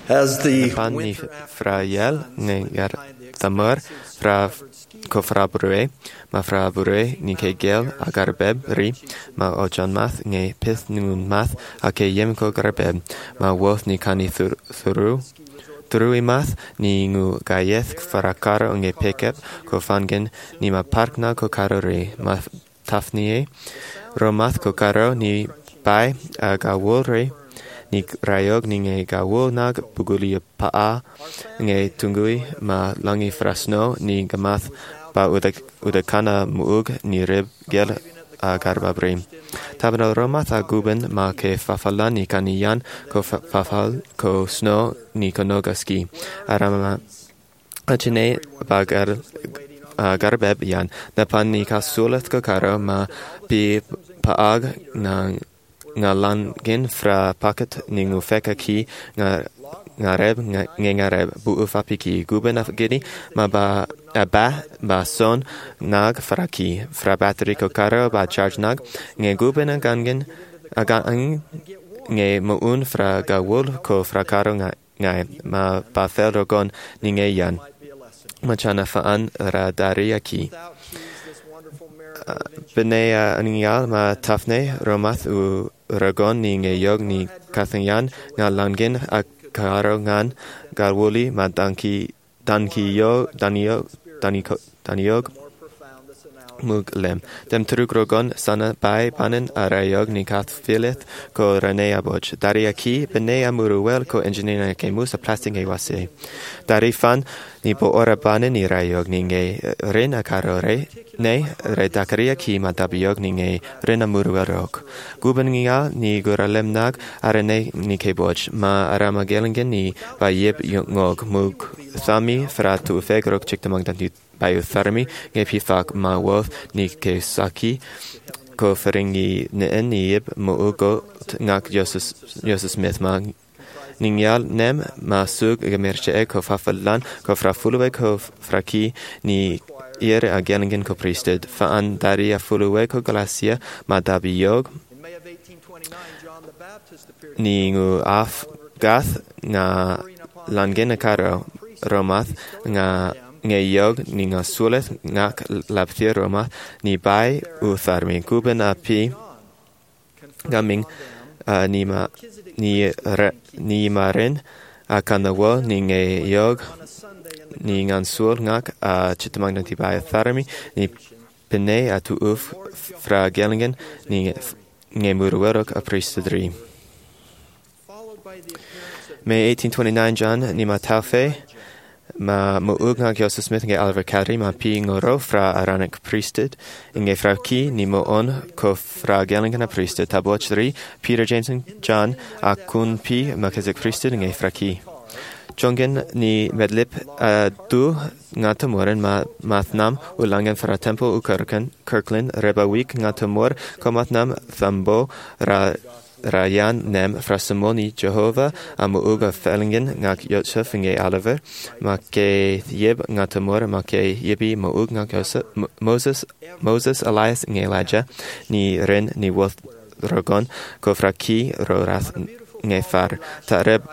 S8: As the
S9: pan ni fra iel nge gar thamor fra ko fra brue ma fra brue ni ke gel agar beb ri ma o John math nge pith nun math a ke yem ko gar beb ma woth ni kani thuru Drwy math ni ngu gaieth fra karo nge pekep ko fangen ni ma parkna ko karo re ma tafnie ro math ko karo ni bai a gawol re ni rayog ni nge gawol nag buguli paa nge tungui ma langi fra snow ni gamath ba udakana muug ni rib gel a garbabri tabno romath a guben ma ke fafalan ni kaniyan ko fafal ko snow ni konogaski arama achine bagar garbeb yan napan ni kasulat ko karo ma pi paag na ngalangin fra paket ni ngufeka ki ngareb ngareb bu ufapiki guben afgedi ma ba son nag fraki fra battery ko karo ba charge nag nge guben gangen nge muun fra gawul ko fra karo ngai ma ba felrogon ni nge yan machana faan ra daria ki benea ningal ma tafne romath u ragon ni nge yog ni kathyan ngalangin karo ngan garwuli ma daniog muglem dem trugrogon sana bai panen arayog ni kath filith ko ranea boch daria ki benea muruel ko engineer ke musa plasting e wase dari fan ni bo ora banen ni rayog ni nge rena karo re ne re dakaria ki ma dabiog ni nge rena muruel rok guben ngia ni guralem nag arene ni ke boch ma arama gelingen ni ba yeb ngog mug sami fratu fegrok chiktamang danti biothermi nge pifak ma woth ni ke saki ko feringi ne enib mo ugo ngak Joseph Smith ma ningyal nem ma sug gemerche ko fafalan ko frafulwe ko fraki ni ire agelingen ko priested faan daria fulwe ko glacia ma dabiyog ni ngu af gath nga langena karo romath nga ngeyog ni nga sulet ngak lapthie roma ni bai utharmi kuben api gaming ni maren akanawo ni ngeyog ni ngan sul ngak chitamang nanti bai utharmi ni pene atu uf fra gelingen ni ngemurwerok a priestedry May 1829 John ni mataufe ma muug nga Joseph Smith nge Oliver Cowdery ma pi ngoro fra Aaronic priesthood nge fra ki ni mo on ko fra gelingen a priesthood taboch 3 Peter James and John a kun pi Melchizedek priesthood nge fra ki jongen ni medlip du nga tamoren ma mathnam ulangen fra temple u Kirkland reba week nga tamor ko matnam thambo Rayan nem fra Simoni Jehovah amu uga felingen ngak Joseph nge Oliver ma ke yeb ngatamor ma ke yebi mo ug ngak Moses Elias nge Elijah ni ren ni woth rogon ko fra ki rorath nge far tareb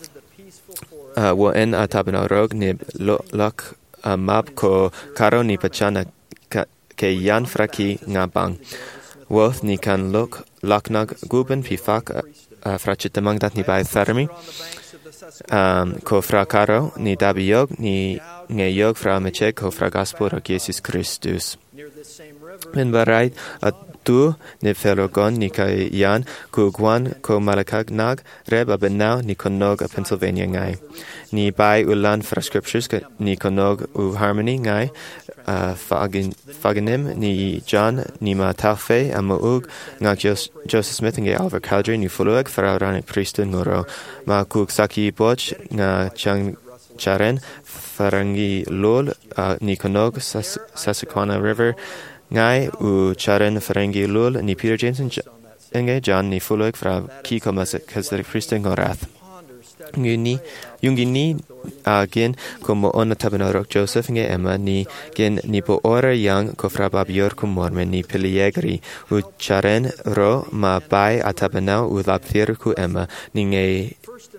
S9: wo en atabna rog ni lok map ko karo ni pachana ke yan fra ki ngabang woth ni kan laknag guben pifak fra chitamang dat ni bai tharmi ko fra karo ni dabiyog ni ngeyog fra mechek ko fra gospel of Jesus Christus min barait tu ni felogon ni kayan ku gwan ko malakag nag reb abenaw ni konog a Pennsylvania ngai ni bai ulan fra scriptures ni konog u harmony ngai fagenim ni John ni ma taufe amuug ngak Joseph Smith nge Oliver Cowdery ni fuluag fra Aaronic priesthood ngoro ma kuk saki boch nga charen farangi lol ni konog Susquehanna River ngai u charen farangi lol ni Peter James nge John ni fuluag fra ki ko Melchizedek priesthood ngorath Yungini gen como ona tabanarok Joseph nge Emma ni gen ni po ora yang ko fra babior ko mormen ni peliegri u charen ro ma bai atabanau u lapthir ku Emma ni nge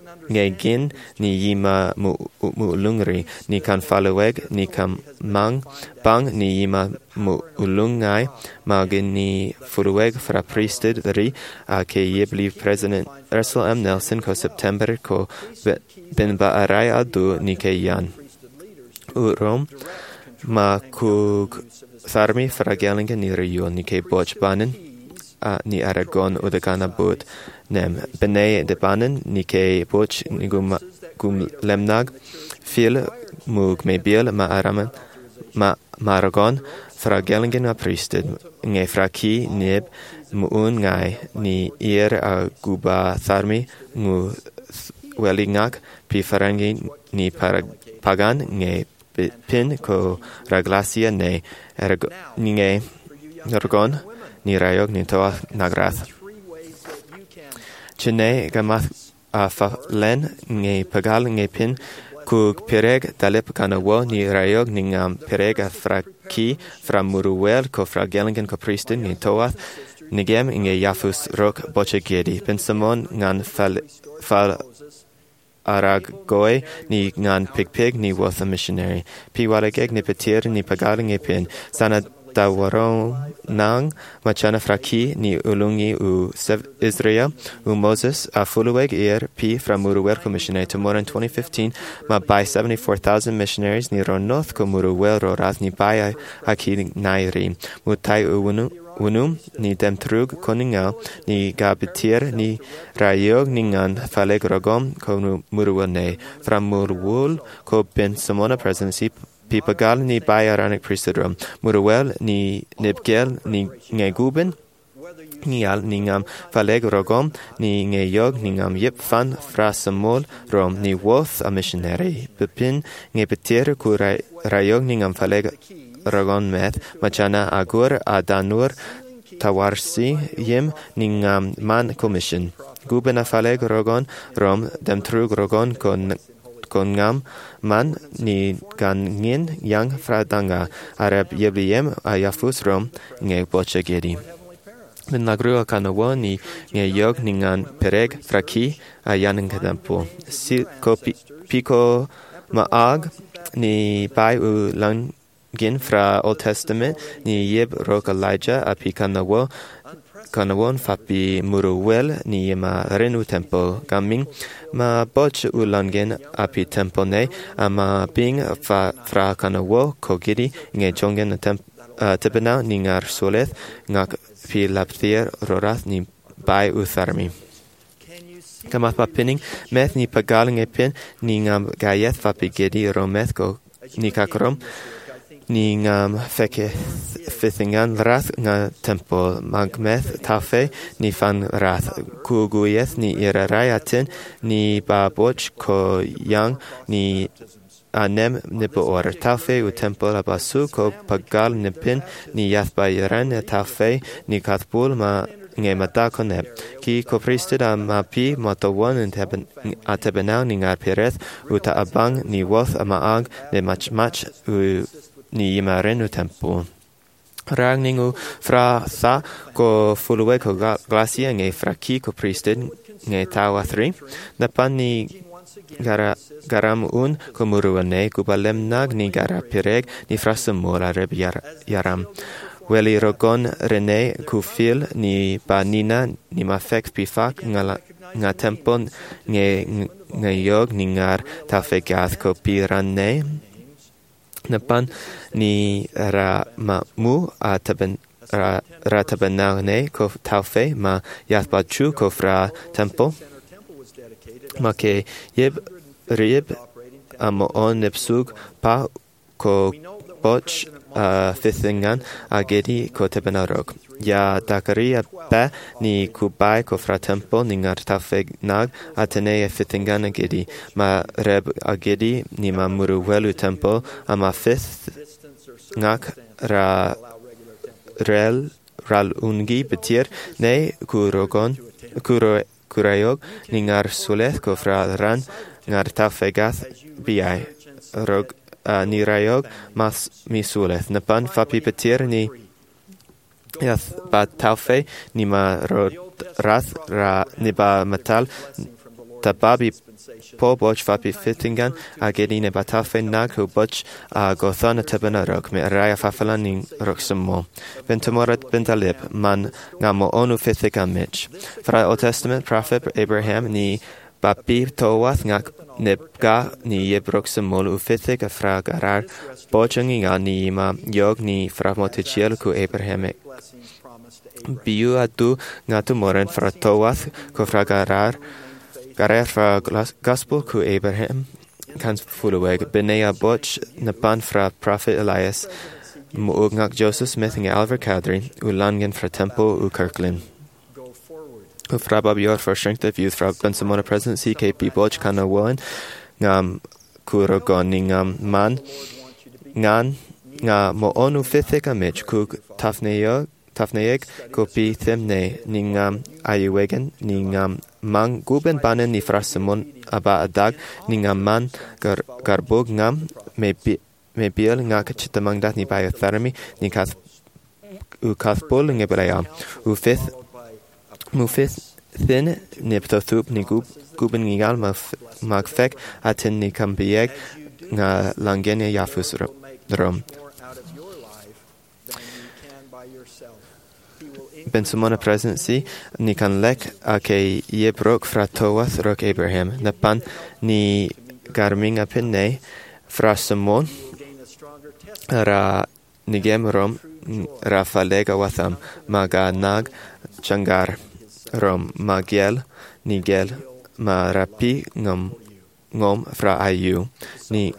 S9: nge gin ni yima muulungri ni kan falaweg ni kam mang bang ni yima muulungai magin ni furuweg fra priesthood ri ke yebli President Russell M. Nelson ko September ko ben ba arai adu ni ke yan Rom ma kug tharmi fra gelingen ni riyo ni ke boch banen ni Aragon udagana bud nem benay de banen ni ke boch ni gum lemnag fil mug me bil ma araman ma Aragon fra gelingen a priesthood nge fra ki neb muun ngai ni a guba tharmi ngu welingak pi farangi ni pagan nge pin ko raglasia ne nge Aragon ni rayog ni toa nagrath. Chene gamath fa len nge pagal nge pin kug pereg dalip kana wo ni rayog ni ngam pereg fra ki fra muruwel ko fra gelingen ko priesthood ni toa nigem nge yafus rok boche gedi pin samon ngan fal arag goy ni ngan pig ni was a missionary pi walegeg ni petir ni pagal nge pin sana Tawarong nang machana fraki ni ulungi u Israel u Moses a fuluweg pi from Muruwel Commissioner to more in 2015 ma by 74,000 missionaries ni ronoth ko Muruwel rorath ni by haki nairi mutai unum ni dem trug koninga ni gabetir ni rayog ningan faleg rogom ko Muruwel ne from Muruwel ko ben Samona presidency Pipagal ni Bayaranic priesthood Muruwel ni Nibgel ni Ngeguben ni al ningam faleg rogom ni ngeyog ningam yip fan fra samol rom ni woth a missionary bepin ngepetir ku rayog ningam faleg rogom meth machana agur adanur tawarsi yim ningam man commission guben a faleg rogon rom dem trug rogon kon ngam man ni gan ngin yang fradanga arab yebliem a yafus rom nge boche gedi ben nagrua kanawa ni nge yog ningan pereg fraki a yanin kadampo si ko piko maag ni bai u langin fra Old Testament ni yeb rok Elijah a pikanawa kanawon fapi Muruwel ni ma renu tempo gaming ma boch ulangen api tempo ne ama ping fra kanawo kogiri nge jongen tepena ni ngar soleth ngak pi laptier rorath ni bai utharmi kamath pa pinning meth ni pagaling pin ni ngam gayeth fapi gedi rometh ko ni kakrom ni ngam feke fithingan rath nga tempo magmeth tafe ni fan rath kuguyeth ni irarayatin ni baboch ko yang ni anem nipo or tafe u tempo la basu ko pagal nipin ni yath bayaran tafe ni kathpul ma nge mata konep ki ko priesthood ma pi matawon a tebenang ni ngar pereth u ta abang ni woth amaag ne mach u ni yimarenu tempo. Ragningu fra tha ko fuluwe ko glacia nge fraki ko priesthood nge tawa 3. Napan ni garam ko muruane kubalemnag ni gara pireg ni frasamura reb yaram. Weli rogon rene ku fil ni banina ni mafek pifak nga tempo nge yog ni ngar tafegath ko pirane. Napan ni mu a tabenang ne ko taufe ma yathbachu ko fra tempo ma ke yeb rib amo on nepsug pa ko boch fithingan agedi ko tebenarok ya dakaria pa ni kubai ko fra tempo ni ngar taufe nag atene fithingan agedi ma reb agedi ni ma muruwelu tempo ama fifth ngak ral ungi betir ne kurayog ni ngar suleth ko fra ran ngar tafegath biai rog ni rayog mas mi suleth napan fapi betir ni yath ba taufe ni ma rath ra ni ba metal babi po boch fapi fittingan a gedine batafe nag hu boch a gothana tebenarok me raya fafalaning roxamo. Bentomorat bentalib man ngamo onu fitthika mitch. Fra Old Testament prophet Abraham ni babi towath ngak nebga ni yebroxamol u fithik a fra garar bochanginga ni ma yog ni fra motichiel ku Abraham biu atu ngatu moren fra towath ko fra garar fra gospel ku Abraham kan fulaweg benea boch napan fra prophet Elias muugngak Joseph Smith nge Alvar Kadri u langen fra tempo u Kirkland fra babior for strength of youth fra Bensamona presidency KP boch kana wan ngam kurogon ngam man ngan nga mo onu fithika mitch ku tafneeg ko pi themne ningam ayuwegen ningam mang guben banen ni frasimon aba adag ningam man garbog ngam me bil nga chitamang dat ni biotherapy ni kath u kathbol ngebelaya u fifth Mufith thin niptothup ni guben ngigal magfek atin ni kambieg nga langene yafus rom. Bensamona presidency ni kan lek ake yebrok fra towath rok Abraham napan ni garminga pinne fra Simon ra nigem rom ra falega watham maga nag changar rom magiel nigel ma rapi ngom fra ayu ni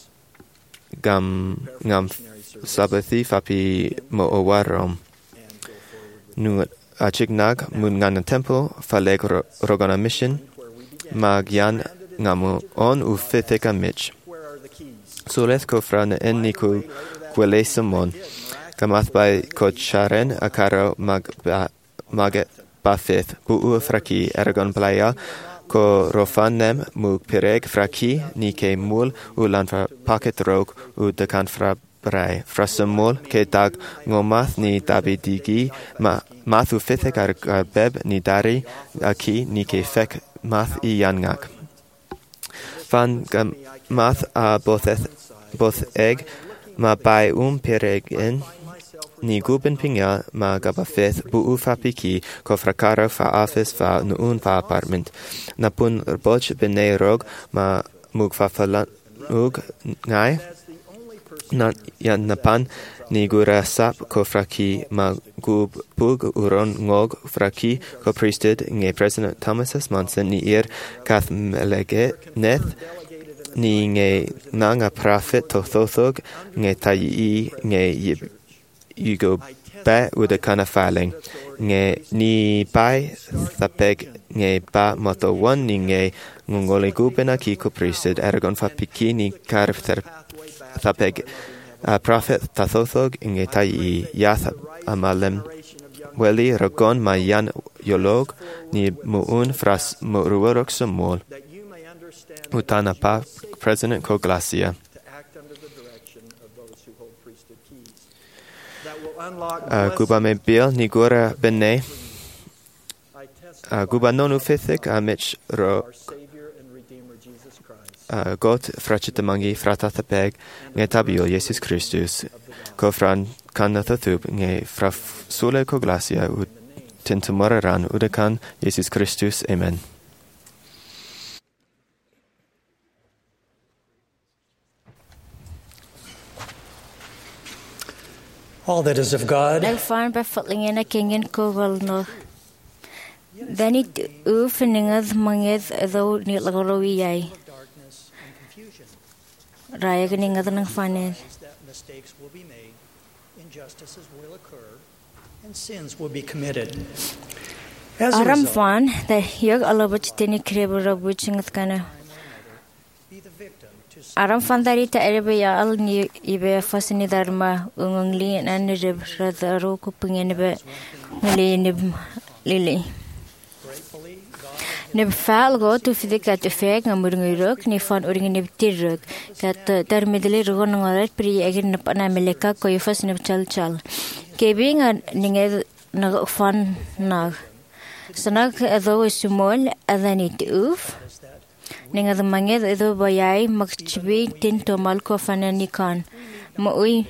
S9: ngam sabathi fapi mo owarom nu achignag mun ngana temple faleg rogana mission magian ngamu on u fithika mitch soles ko fra na en niku kwele samon kamath by kocharen akaro maget Bafith buu fraki eragon playa ko rofanem mu pireg fraki ni ke mul ulan fra paket rog u dekan fra brai fra semul ke dag ngomath ni dabidigi mathu fithek beb ni dari aki ni ke fek math I yangak van math a both egg ma by pireg in ni guben pinga ma gabafeth buu fa piki ko fracaro fa office fa nuun fa apartment napun boch bene rog ma mug fa falan ngai na yan napan ni gura sap ko fraki ma gub bug uron ngog fraki ko priested nge President Thomas S. Monson ni kath melege neth ni nge nanga prophet to thothog nge tayi nge Yugo ba uda kana faling nge ni bai thapeg nge ba moto one ni nge ngongole gubena ki ko priested eragon fa pikini karf thapeg prophet tathothog nge tai yath amalem weli ragon mayan yolog ni muun fras muruorok samol utana pa President Koglasia Guba me bil ni gura bene guba nonu fithik a mitch ro got frachitamangi fratathapeg nge tabio Jesus Christus ko fran kanathathup nge fra sule Koglasia ut tintumoraran udakan Jesus Christus amen.
S8: All that is of God.
S4: Ag fain by footling in a king in Kogolno. Then it oofeningeth mangeth though near Lagorowi. Ryagening other than funny.
S8: Mistakes will be made, injustices will occur, and sins will be committed.
S4: Aram fan that yog alabach tini cribber of witching of kana. Aram fandarita erebaya al ni ibe fasini dharma ungli and rib rather kuping in be lily. Nib fal go to fidika to feg and murmurok ni fan uring nib tiruk kat termidli rugon pre again panameleka koyfas nib chal. Kebing a ninged nag fan nag. Sanak ado sumol adani tuuf. Ninga the manged ado bayai makchibi tin tomal ko fanani kan. Maui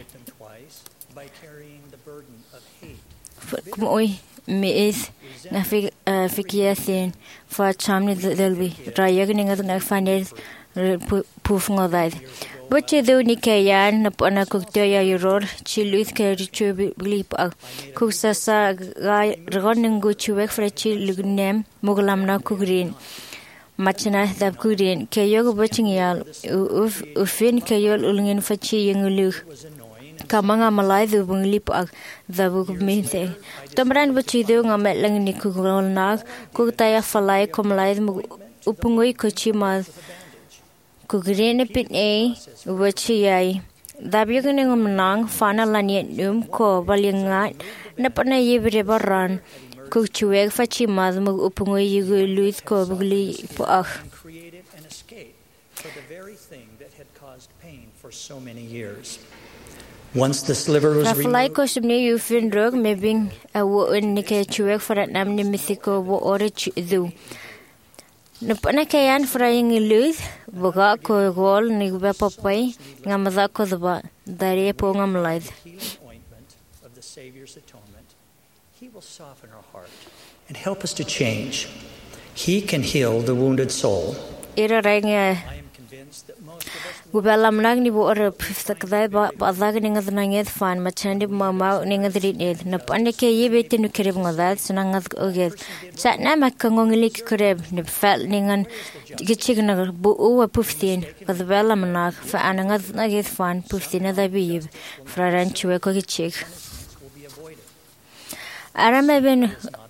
S4: maui me is na fikiasin fa chamni delbi. Raya ninga the fanel poof ngodai. Butcher do Nikayan upon a cooktoya your chiluth carry bleep cooksasa running good to work for a chill name Mugalamna Kugreen. Machina the Kugreen, Kayoga butching yal, Ufin Kayol Ulingin Fachi young Luke. Kamanga Malay the Bunglip the book of Minthe. Tomran Butchi doing a metlang Nikugol Nag, Kutaya Falai, Comlai Upungui Kochima. Kugreen pit a which I Dabuganing Nang, Fana Lanium, Co, Valingat, Napana Yibriba run, Kuchueg Fachimaz, Upungo Yugu, Louis Cobugli,
S8: created an escape for the very thing that had caused pain for so many years. Once the sliver was removed,
S4: like Cosmne, you fin drug, maybe a woman Nikachueg for an amni mythical or do. Napana kayan frying luth, boga ko gol nigba papai, ngamaza ko daba, dare po ngamlaid.
S8: ointment of the Savior's atonement, He will soften our heart and help us to change. He can heal the wounded soul.
S4: Ira ranga
S8: I am convinced that most of us
S4: gubalam nag ni bo ora piftakday ba azag ninga nanged fan machandi mama ninga drined napane ke yebete nu kereb ngadad sanangad oged chatna makangonglik kereb ni fal ningan gichigna bu o puftin gadbalam nag fa anangad naged fan puftina da biyib fraran chwe ko gichig arame ben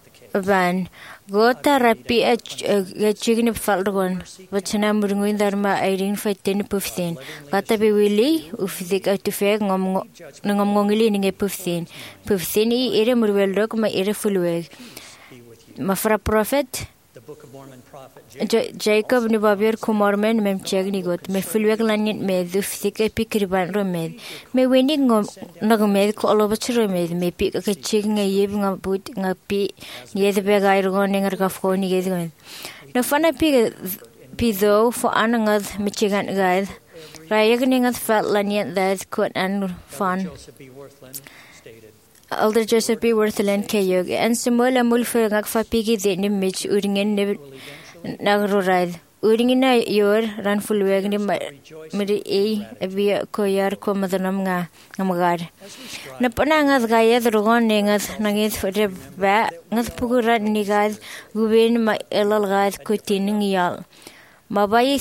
S4: van Gota rapi a chicken of Falcon, but Chanam Runguin Dharma Irene for 10-15. Gata be willy, ufzik out to fair Nongongili a puffin. Puffini, Eremurwell rock my ear full wig. Mafra prophet.
S8: the Book of Mormon prophet
S4: Jacob Nubabir Kumorman mem chegni got me fulweg lanit me dufzik a pikriban romed. Me winning nogomed call over romed, me pick a chicken a yiving a boot a pea near the bag I running a gafoni getting. No fun a pig pizo for anangad Michigan guide. Ryagening at felt lanit that could and fun.
S8: Joseph B. Worthland stated,
S4: Elder Joseph B. Worthland Kayog and Samuel Mulfurgak for piggy the image Udingen Nagroride. Udingina yor ran full wagon midi a via coyar comadanamga amagad. Napanangas Gaya the Rogoningas Nagis for the bat, not Pugurat Nigaz, Gubin my elal guys cutting yal. Mabai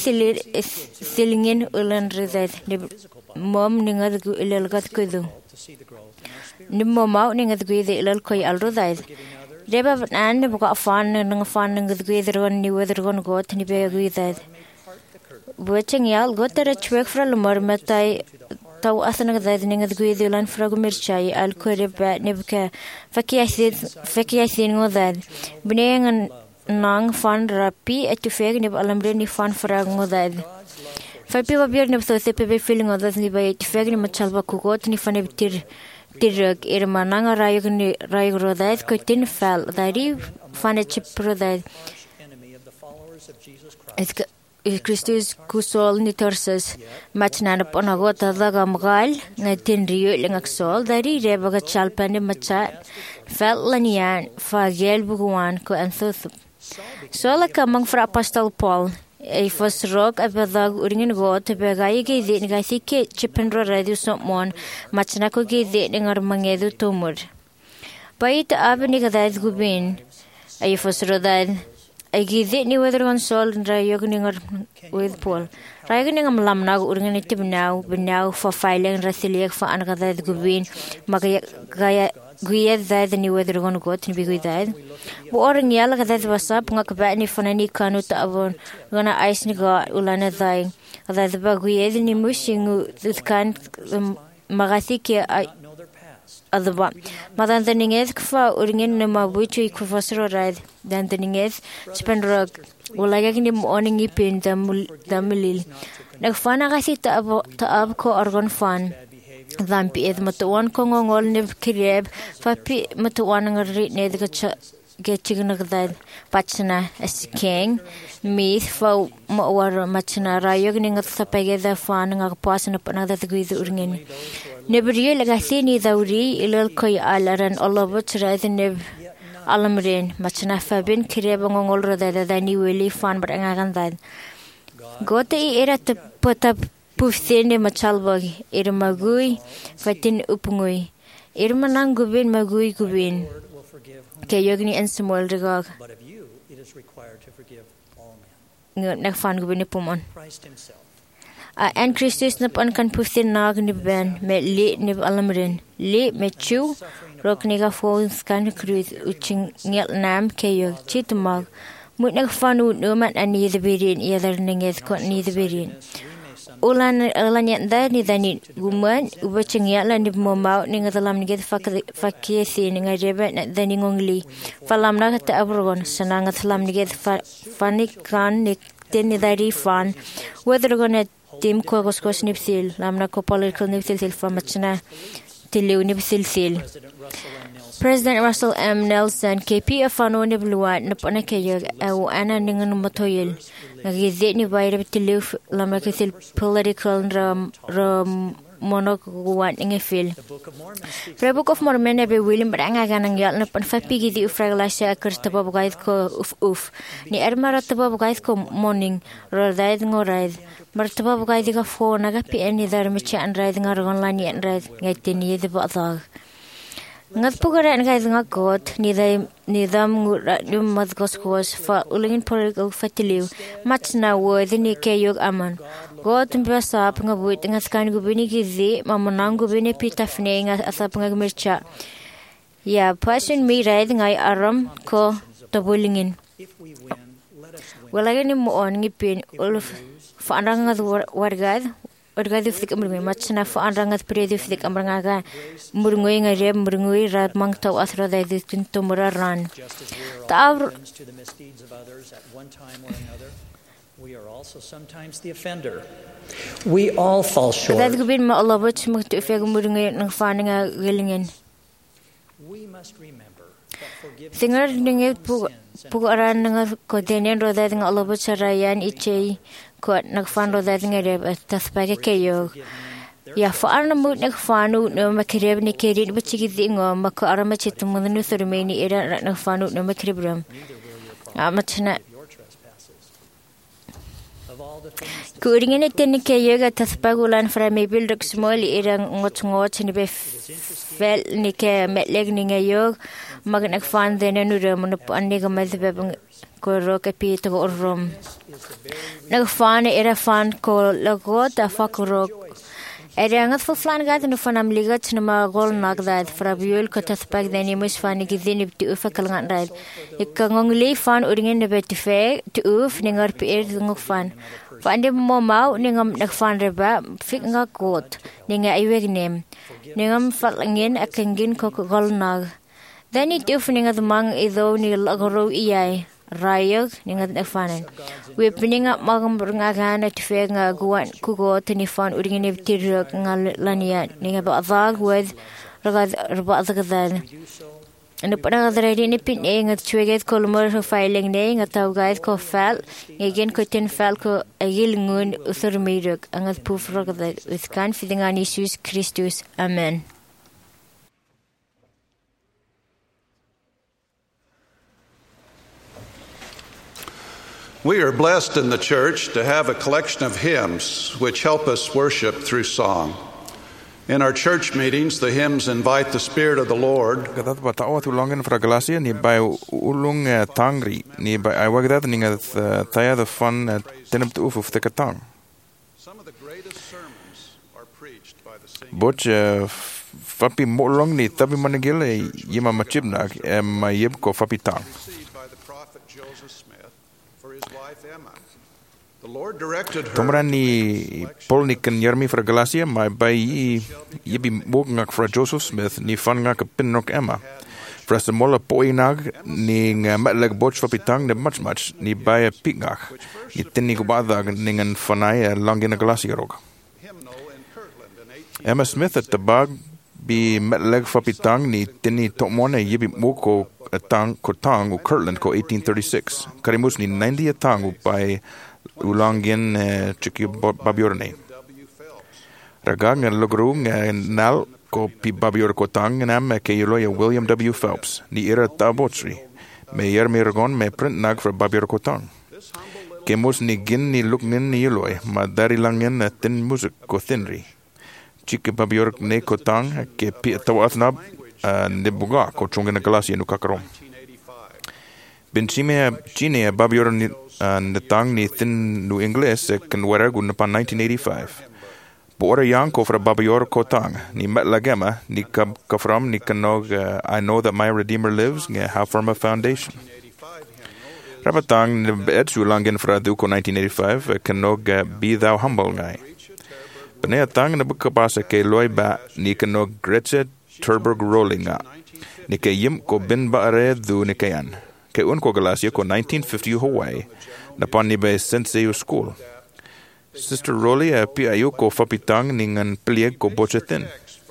S4: Silingin Ulan reside. Mom Ningas Ilgat Kudu.
S8: to see the growth in our spirit.
S4: Nimmo mounting at the ilal koi alrodide. Deba and got fun and fun and the greater one knew whether one got any big agree that. Watching yal got a trick for a murmetai. Tau asana that at the greater land fragmirchai, I'll query bat Nibka. Faki I seen all that. Bnang and Nang fun rapi at to fag nib alambrini fun for a godad. Five people appeared in the pepe feeling of that by fagging Machalva Kukot and if an Tiruk Irmananga Rayrodad Cotin fell, that he found a chip prodad.
S8: Enemy of the followers of Jesus Christ.
S4: Christus Kusol Nitorsus, Matchan upon a gota Dagamgal, Natin Rio Lingaxol, that he rebaga chalpan machat, fell Lanian, Fagel Buguan, Co and Thuth. So like among for Apostle Paul. A first rock a badag uringin got a bagay gay the Gathike chipendro radius not mon, Machnako gay the Ningar Mangedu Tumur. By it Abenigadad Gubin, a first rodad. I give it new weather on sol and Rayoganing with Paul. Rayoganing am lamnag uringative now, but now for filing Rasiliak for Anagadad Gubin, Magaya. Guya that the new weather on got and be with that. Boring yalla that was up, Nakabani for any canut avon, gonna ice niga ulana dying. That the baguya the mushing with can Magasiki other one. Madan the Ninges for Uringin Namabuchi Professor ride, then the Ninges spend rock. Will I get him morning ipin the Mulil. Nakfanagasi to Abco organ fan. Zampi is Matuan Kongol Niv Kireb, Fapi Matuan read near the getchignagdad pachna as king myth for war machna rayog ning at sapege the fan ng pasan pa na the guid urngin nebriel gathini dauri ilal koy alaran olobot raid neb alamrin machna fabin kirebang ngol rada da ni weli fan brangagan dad gote era te pota pufsene machalbag irmagui fatin upungui irmanang gubin magui gubin kayogni and Samuel regag
S8: But of you it is required to forgive all men.
S4: nagfan gubin pumon
S8: Christ himself.
S4: and Christus nap an kan pufsin nag ni ben me le ni alamrin le me chu rok niga phones kan cruz uching ngel nam kayo chitmag mut nagfan no man ani the berin either ninges ko ni the berin ulan yan da ni dani guman ubaching ya la ni momau ni ngatalam ni get fakesi ni ngarebe na dani ngongli falam na ta abrogon sanang ngatalam ni get fanik kan ni ten ni dari fan whether gonna tim ko kos nipsil lamna ko political nipsil famachna tilu nipsil President Russell M. Nelson, KP afano ni bluat na panakayag au ana ningan matoyil. Nagizit ni bayra tiluf lamakisil political monokuwan ingefil. The Book of Mormon na William Brangagan ang yal na panfapigi di ufraglasya akar tababagayt ko uf. Ni ermara tababagayt ko morning rodayt ngorayd. Martababagayt ka fo nagapian ni darmicha an rayd ngargon lani an rayd ngaytin ni di batag. Ngat pugara ang guys nga kot nidam yung madgoskos fa ulingin political fatiliw match na word ni kayog aman got mbasap nga buit nga skan gubini gizi mamunang gubini pitafne nga asap nga mircha ya passion mi raid nga aram ko tabulingin wala ni mo on ngipin ulf fa anang nga wargad fik amrung match na fa anang nga predi fik amrung nga murungoi nga reb murungoi rat mang taw asra da ditin tumura ran ta
S8: to the misdeeds of others at one time or another we are also sometimes the offender we all fall short
S4: dad gubin ma Allah bot smut fek murungoi ng fa nga gelingen
S8: we must remember that forgiveness
S4: singar ninge pugaran nga ko denen ro da nga Allah bot sarayan ichei ko nagfan ro da nga reb taspage kayo ya fa na mut nagfanu no makreb ni kerit bachigi dingo mako arama chitum no surmeni era nagfanu no makrebram amachna kuringene ten kayo ga taspagulan fra me bildak small irang ngoch ni be fel ni ke metleg ni ngayo mag nagfan den no ro mo andi ga mazbe ko ro ke pi to rom nagfan era fan ko lagot a fakro era ngat fo flan gat no fanam ligat na ma gol nagdad fra biol ko taspag deni mus fan gi din ti ufakal ngat rad ikangong li fan uringen ne betife tu uf ningar pi ngok fan Pande mo mau ningam nagfan reba fik nga kot ninga iweg nem ningam falangin akangin ko gol nag dani tu ninga mang ido ni lagro iyai rayog ninga nagfanan we pininga magam ngagana tfe nga guan kugo tinifan uringin tirok nga lania ninga ba avag with ragad rba zagadan ano pa nakadari ni pin ngat chueget kolmor filing ne ngat tawgait ko file again ko tin file ko agil ngun usur mirok angat puf ragad with confiding on Jesus Christus amen.
S10: We are blessed in the church to have a collection of hymns which help us worship through song. In our church meetings, the hymns invite the Spirit of the Lord.
S2: Gadat batawa tulongin fra Galacia ni by ulung tangri ni by I wagdat ni ngat taya the fun tenem tu uf the katang.
S10: Some of the greatest sermons are preached by the singing.
S2: Boch fapi molong ni tabi managil yima machibna ma yeb ko fapi tang.
S10: Received by the prophet Joseph Smith for his wife Emma. The Lord directed her.
S2: Tomran ni Paul ni kan Jeremy fra Galacia my by yebi mog ngak fra Joseph Smith ni fan ngak pinnok Emma. Fra se mola poinag ni matleg boch fapi tang de much ni by pignak. Ni tinni ko badag ningen fanai langin Galacia rog. Emma Smith at the bag Bi metleg fapitang ni tini tomone yibi moko tang ko tang u Kirtland ko 1836. Karimus ni 90 tang u by ulangin chiki babiorne. Ragag ng logru nal ko pi babior ko tang nam ke yuloya William W. Phelps ni ira tabotri. Me yer me ragon me print nag for babior ko tang. Kemus ni gin ni luknin ni yuloy ma dari langin tin music ko thinri. Chike babior ne ko tang ke pi tawatnab ne buga ko chungena Galacia nu kakarom. Benchime chine babior ni tang ni thin nu Ingles kan weragu napan 1985. Bora yang ko fra babior ko tang ni metlagema ni kafram ni kanog I know that my Redeemer lives nge how firm a foundation. Rabatang ni betsu langin fra duko 1985 kanog be thou humble ngai. Bene tang na bukapasa ke loy ba ni kanog Gretche Turberg rollinga ni ke yim ko bin baare du ni kayan ke un ko Galacia ko 1950 Hawaii na pan ni be sensei school. Sister Rolly pi ayo ko fapitang ningan plieg ko bochetin.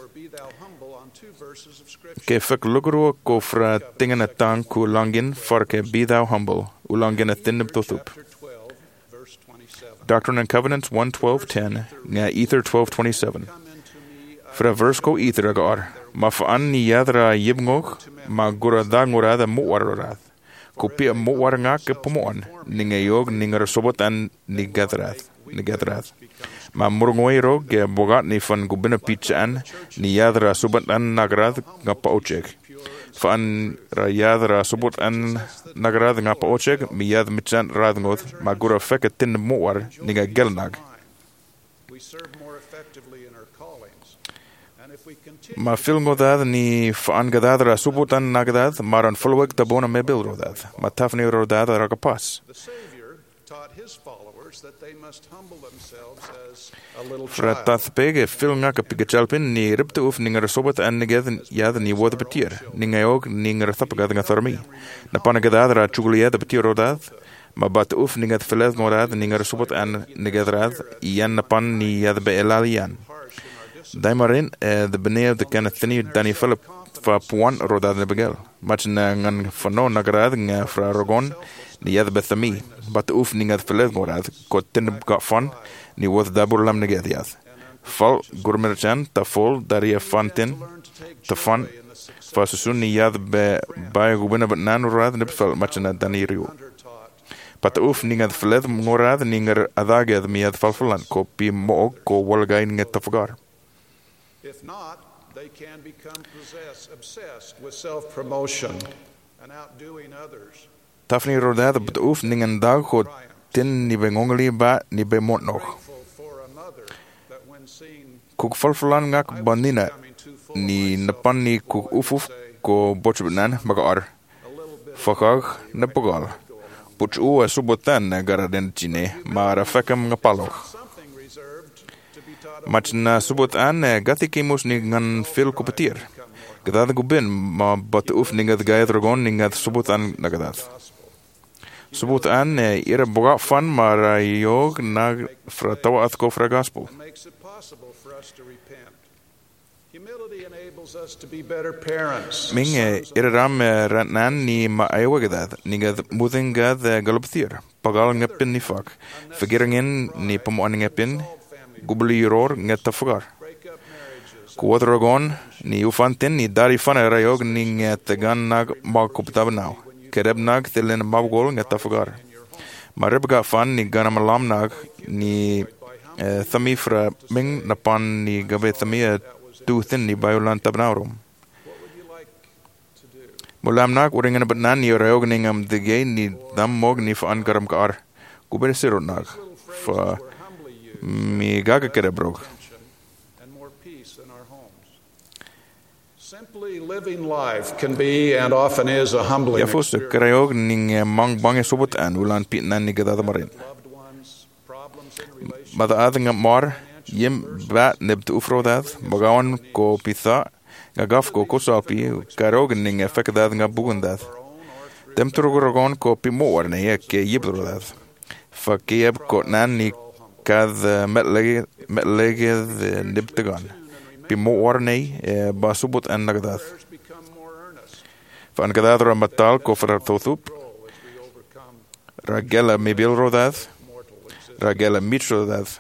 S2: Ke fek lugro ko fra tingan atang ku langin far ke be thou humble ulangin athin totup. Doctrine and Covenants 1:12:10 nga Ether 12:27. Fra verse ko Ether agar ma faan ni yadra yibngog ma gurada ngurada muwarad. Ko pi muwar nga ke pomoan ningayog ningar sobotan ni gadrath. Ma murungoiro ge bogat ni fan gubina pichaan ni yadra subatan nagrad nga paochek. Fan ra yadra subatan nagrad nga paochek mi yad michan radngot magura feketin muar ni nga gelnag. Ma filngodad ni fan gadadra subutan nagdad maran fulweg tabona mebil rodad. Ma tafni rodad ragapas. Fratat pege fil nga kapigachalpin ni ripte uf ningar sobat an neged yad ni wod petier ningayog ningar thapagad nga tharmi na panagadadra chugliad petier rodad ma bat uf ningat filad morad ningar sobat an negedrad yan na pan ni yad be elalian daimarin de benev de kanathini dani philip fa puan rodad ne begel mach na ngan fano nagrad nga fra rogon ni yad bethami bat uf ningat filad morad ko tin got fun ni wad dabur lam negediath. Fal gurmerchan ta fol daria fantin ta fan fasusun ni yad be bay gubena banan rad ne fal machana danirio. Pat uf ningad fled ngorad ninger adaged mi yad falfulan ko pi mo ko walgain nget tafgar.
S10: If not, they can become obsessed with self-promotion and outdoing others.
S2: Tafni rodad pat uf ningen dag ko tin ni bengongli ba ni be mot nog. Kuk falfulan ngak bandina ni napan ni kuk ufuf ko bochbenan magar fakag na pagal puch u subotan garaden chine mara fakam ngapalok machna subotan gatikimus ni ngan fil kopetir gadad gubin ma bat uf ningad gayad rogon ningad subotan nagadad subotan ira boga fan mara yog nag fra tawat ko fra gospel. Minge iraram ratnan ni ma aywagadad ningad mudingad galopthir pagal ngapin ni fak figirangin ni pamuan ngapin gubliror ngatafagar kuwadragon ni ufantin ni dari fana rayog ni ngatagan nag magkuptabnaw kereb nag tilen mabgol ngatafagar maribga fan ni ganamalam nag ni thami fra ming napan ni gabe thami tu thin ni bayolan tabnaurum. Mulam nak uringan batnan ni rayog ningam degay ni dam mog ni fa angaram kaar. Kuber siro nak fa mi gaga kerebrog.
S10: Simply living life can be and often is a humbling
S2: experience. Ya fos kerayog ning mang bange subot an ulan pitnan ni gadada marin. Mada adang mar yim bat nib tu ufrodad bagawan ko pitha gagaf ko kosapi karog ning efekdad nga bugundad tem turgogon ko pimor ne ke yibrodad fakiyab ko nan ni kad metlege nibtagan pi mo ornei ba subut an nagadath. Fa an gadath ra matal ko fra thothup. Ragela mebil rodath. Ragela mitro dath.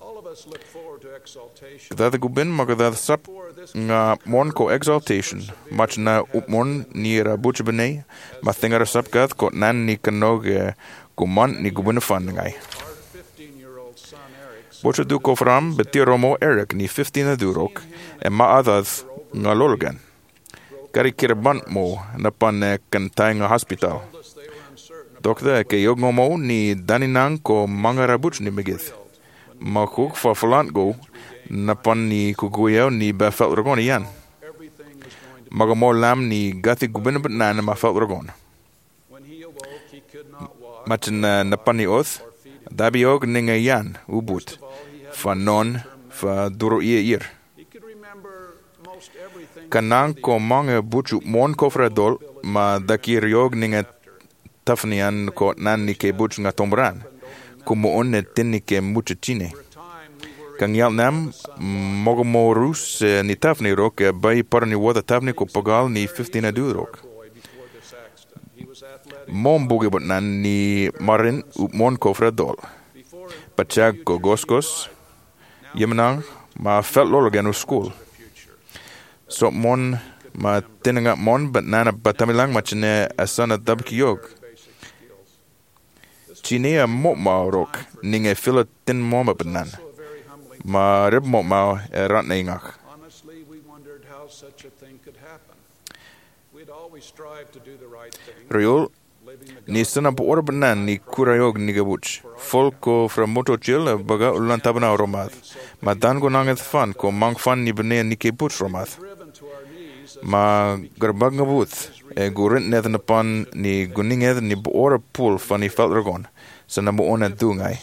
S2: Gadath gubin magadath sap nga mon ko exaltation. Mach na upmon ni ra butch benei. Ma thingar sap gath ko nan ni kanog guman ni gubin fan ngai. Butch du ko fram betiromo Eric ni 15 durok. E ma adath nga lolgan. Kari kirban mo na pan kantay nga hospital. Dokter ke yogmo mo ni daninang ko mangara butch ni megith. Makuk fa falant go na pan ni kuguyaw ni ba felt ragon yan. Magamo lam ni gathi gubin bat na ma felt ragon. Machin na pan ni oth dabiog ninga yan ubut fa non fa duro ir. Kanang ko mga butchu mon ko fradol ma dakir yog ninga tafnian ko nan ni ke butch nga tombran. Kumuon ne tinni ke muchachine. Kang yal nam mogomo rus ni tafni rok bay parni wada tafni ko pagal ni 15 adu rok. Mom bugi bot nan ni marin mon ko fradol. Pachag ko goskos yemenang ma felt lologan school. So mon ma tinanga mon but nana batamilang machine asana dabkiyog. Chinea mo ma rok ninge fila tin moma banan. Ma rib mo ma rat ningach.
S10: Honestly, we wondered how such a thing could happen. We'd always strive to do the right thing.
S2: Riol ni sana po ora banan ni kurayog ni gabuch. Folko fra motochil baga ulan tabana romad. Madan go nanget fan ko mang fan ni bene ni ke buch romad. Ma garbag ngabut gurint net na pan ni guninged ni bo ora pool fan ni felt ragon. Sana mo ona dungay.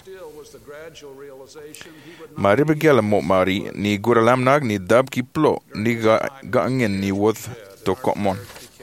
S2: Ma ribegel mo mari ni guralam nag ni dab ki plo ni ga angin ni wod to komon.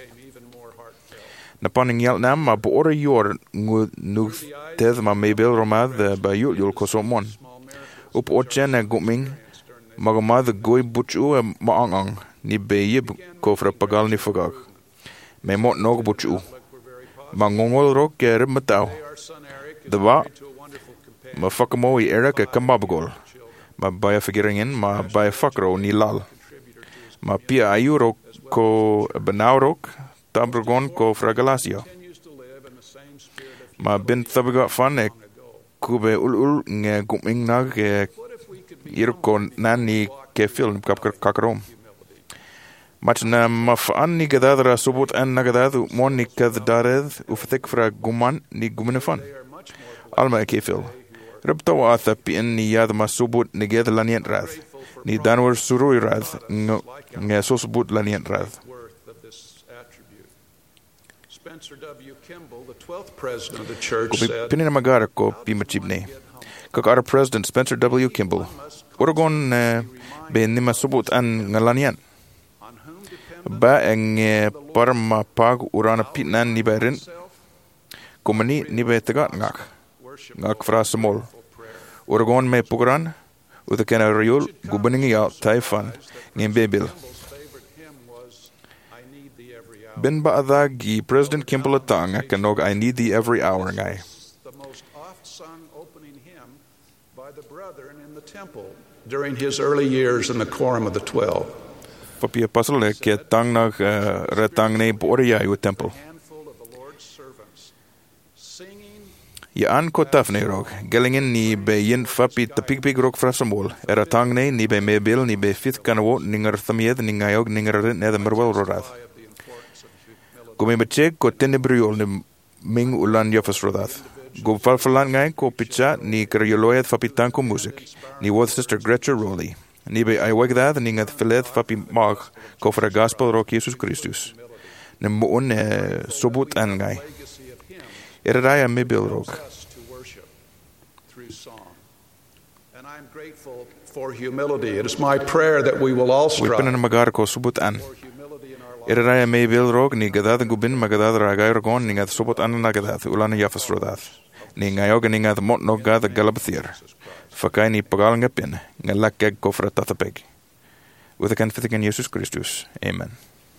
S2: Na paning yal nam ma bo ora yor nug tez ma mebel romad ba yul kosomon. Up ochen guming magamad goy buchu maangang ni beyib ko fra pagal ni fagag. Me mot nog buchu. Mangongol rok ker mataw. Daba ma fakamo I Eric kambabgol. Ma baya figuringin ma baya fakro ni lal. Ma pia ayuro ko banaurok tabragon ko fragalasio. Ma bin tabaga fan kube ul nge guming nag irko nani ke film kakrom. Mach na mafaan ni gadadra subut an nagadad mon ni kaddared uftek fra guman ni guminafan. Alma ke fil. Ribto atha pi ni yad ma subut ni ged lanien rad. Ni danwar surui rad nge so subut lanien rad.
S10: Spencer W. Kimball, the 12th president of the church, said,
S2: Pinina magara ko pi machibne. Kakara President Spencer W. Kimball. Uragon be ni ma subut an ngalanian. Ba ang parma pag urana pitnan ni berin. Kumani ni be tagat ngak fra smol. Uragon me pugran utakena riul gubaningi out taifan ngin bebil. Ben baadagi President Kimball atang kanog I need thee every hour ngay.
S10: The most oft-sung opening hymn by the brethren in the temple during his early years in the quorum of the 12.
S2: Papi apostle ke tang nag retang ne boria yu temple. Ya an ko tafne rog gelingen ni be yin fapi tapig rog frasamol era tang ne ni be mebil ni be fit kanwo ningar thamied ningayog ningar ne the merwel rorad. Gumi bechek ko tenebriol ni ming ulan yafas rodath. Go falfalan ngay ko picha ni karyoloyat fapitan ko music. Ni wad sister Gretchen Rowley. Ni be aywagdad ni ngat filet fapi mag ko fra gospel rock Jesus Christus. Ni muun sobut an ngay. Iraraya mebil rog.
S10: And I'm grateful for humility. It is my prayer that we will all strive.
S2: Wipan na magar ko subut an. Iraraya mebil rog ni gadad gubin magadad ragay rogon ni ngat subut an na gadad ulan yafas rodath. Ni ngayog ni ngat mot no gad galabathir. Fakay ni pagal ngapin ngalakeg ko fra tatapeg. Uthakan fithikan Yesus Kristus. Amen.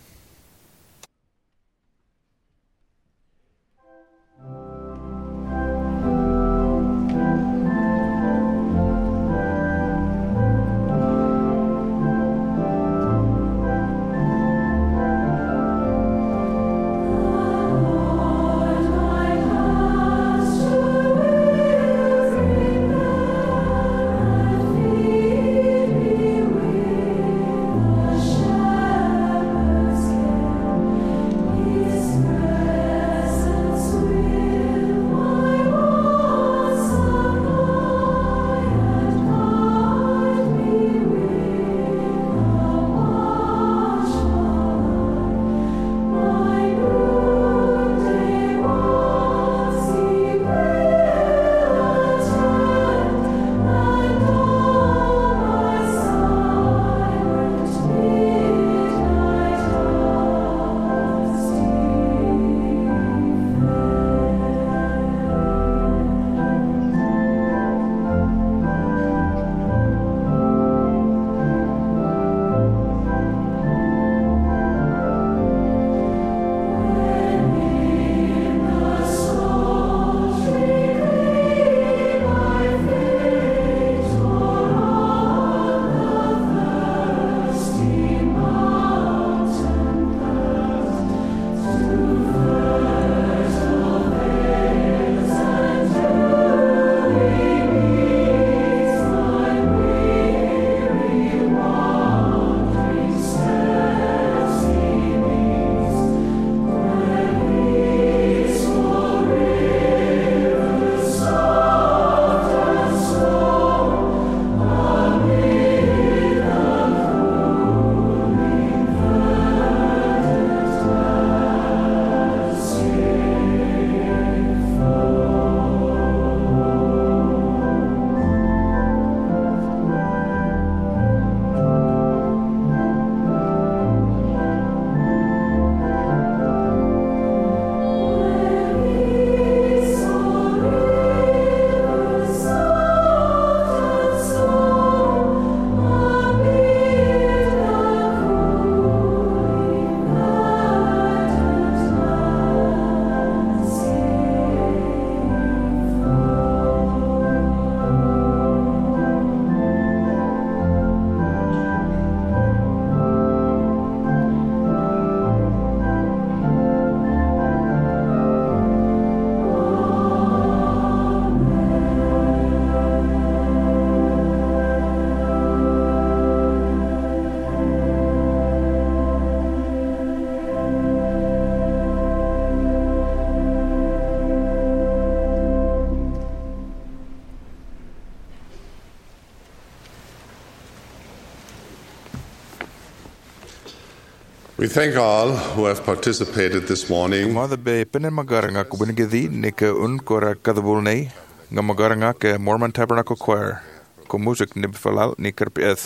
S7: We thank all who have participated this morning.
S2: Mother be penen magaranga kubinigidi nika kora kadabulnei nga magaranga ke Mormon Tabernacle Choir ko music nibfalal nikerpeth.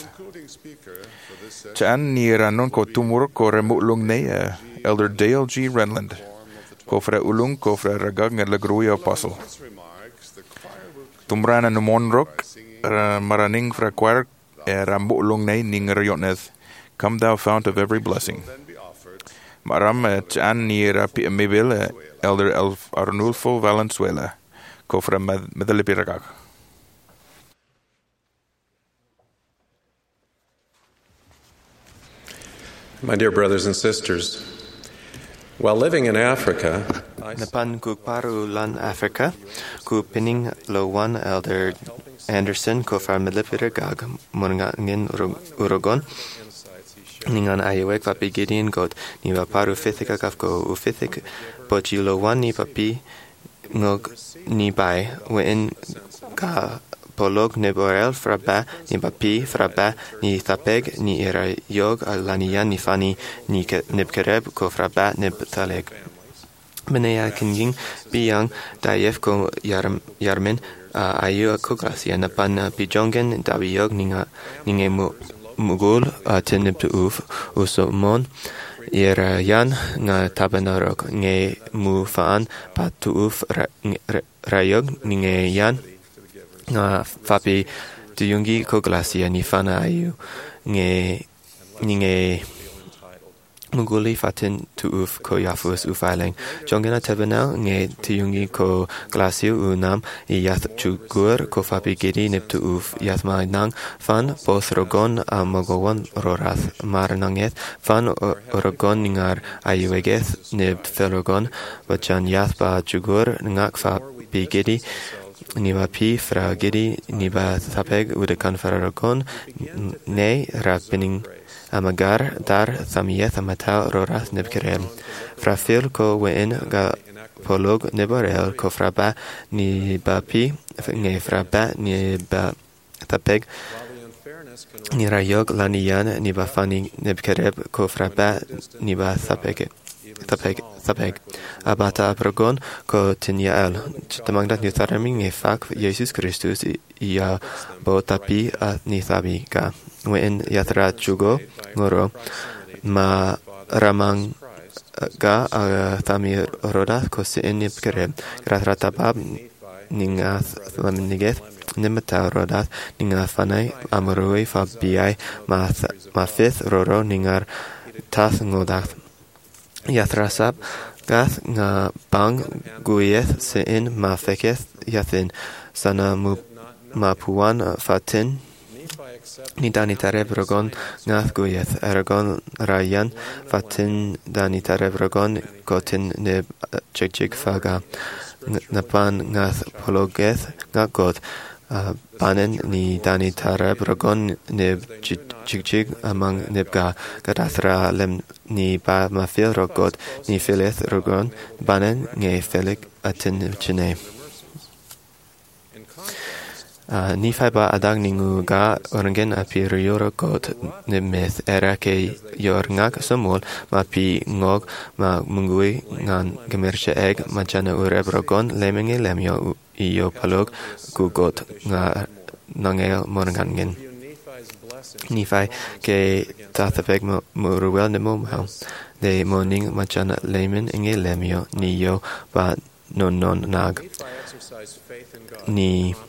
S2: Chan ni ranon ko tumur ko remulung nei Elder Dale G. Renland ko fra ulung ko fra ragag nga lagruya apostle. Tumrana numonrok maraning fra choir ramulung nei ning rayoneth. Come thou fount of every blessing. Maram chan ni rapi mibil Elder Arnulfo Valenzuela ko fra Medalipiragag.
S11: My dear brothers and sisters, while living in Africa,
S9: Napan ku paru lan Africa, ku pining lowan Elder Anderson ko fra Medalipiragag mungangin Urugon. Ningan ayewek papi Gideon got ni paru fithika kafko ufithik pochi lowan ni papi ngog ni bai wen ka polog neborel fraba ni papi fraba ni thapeg ni era yog alanian ni fani ni nibkereb ko fraba nibtaleg menea kinging biyang dayef ko yarmen ayu ko gracia na pan pijongen dawiyog ninge mugul atenib uf usomon era yan nga tabanarok nge mu faan patuuf rayog ninge yan nga fapi tuyungi ko glacia ni fana ayu nge ninge Muguli fatin tuuf ko yafus ufaling. Jongena tebenel nge tiungi ko glasiu unam I yath chugur ko fabi giri nip tuuf yath nang fan both rogon a mogowan rorath maranangeth fan orogon ningar ayuegeth nib felogon bajan yath ba chugur ngak fabi giri niba pi fra giri niba thapeg udekan fararogon ne rapining Amagar dar thamieth amatal rorath nebkerem. Frafil ko wein ga polog neborel ko fraba ni bapi nge fraba ni ba tapeg ni rayog lanian ni bafani nebkereb ko fraba ni ba tapeg abata aprogon ko tinyael tamangdat ni tarami nge fak Jesus Christus ia bo tapi ni thabi ka Wein yatra chugo ngoro ma ramang ga thami roda ko sin nipkere gratrata bab ningath lamniget nimata roda ningath fanai amoroi fabiai ma fifth roro ningar tath ngodath yatra sab gath nga bang guyeth sin ma feketh yathin sana ma puan fatin Ni danitare brogon ngath guyeth aragon rayan fatin danitare brogon gotin neb chigjig faga napan ngath pologeth ngakot banen ni danitare brogon neb chigjig amang nebga gadathra lem ni ba mafil rogot ni fileth rogon banen nge felik atin chine Nifai ba adag ningu ga orangen api rioro got nimeth era ke yorngak samol ma pi ngog ma mungui ngan gemerche eg ma jana urebrogon lemenge lemyo iyo palog gu got nga nangel morangangen Nifai ke tathapeg muruel nemo mahal de moning ma jana lemen inge lemyo niyo ba non nag ni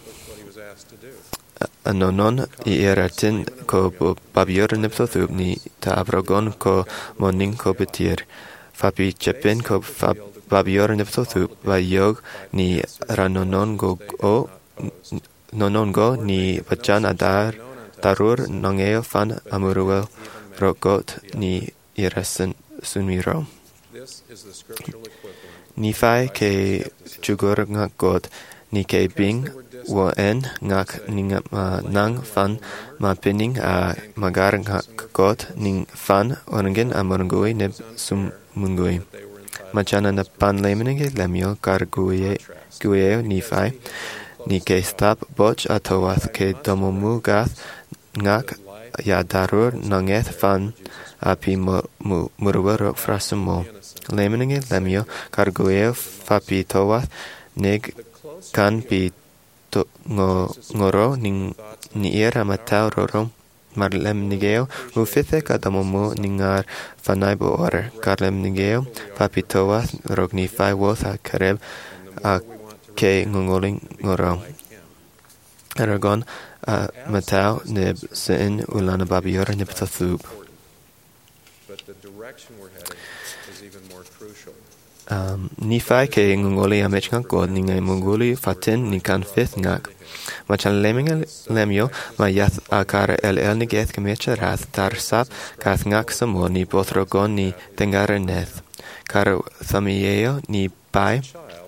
S9: Anonon I eratin ko babior neptothub ni ta avrogon ko moning ko betir. Fabi chepin ko babior neptothub ba yog ni ranonon go nonon go ni bajan adar tarur nongeo fan amuruel rogot ni irasen sunmiro. Nifai ke jugur ngakot ni ke bing wo en ngak ning nang fan ma pinning a magar ngak got ning fan orangen amorngoi neb sum mungoi machana na pan lemenenge lemio kar guye nifai ni ke stap boch atowath ke domomu gath ngak ya darur nangeth fan api murwer frasumo lemenenge lemio kar guye fapi towath neg kan pi to ngoro ni era matao roro marlem nigeo ufithe kadamomo ningar fanaibo or karlem nigeo papitoa rognifai wotha kareb a ke ngongoling ngoro aragon matao neb sin ulana babiora niptathub Nifai ke ngongoli amechkan god ningai mongoli fatin nikan fifth ngak. Machan lemio ma yath akar el nigeth kemecha rath dar sap kath ngak samo ni bothrogon ni tengare neth. Kar thamieo ni pai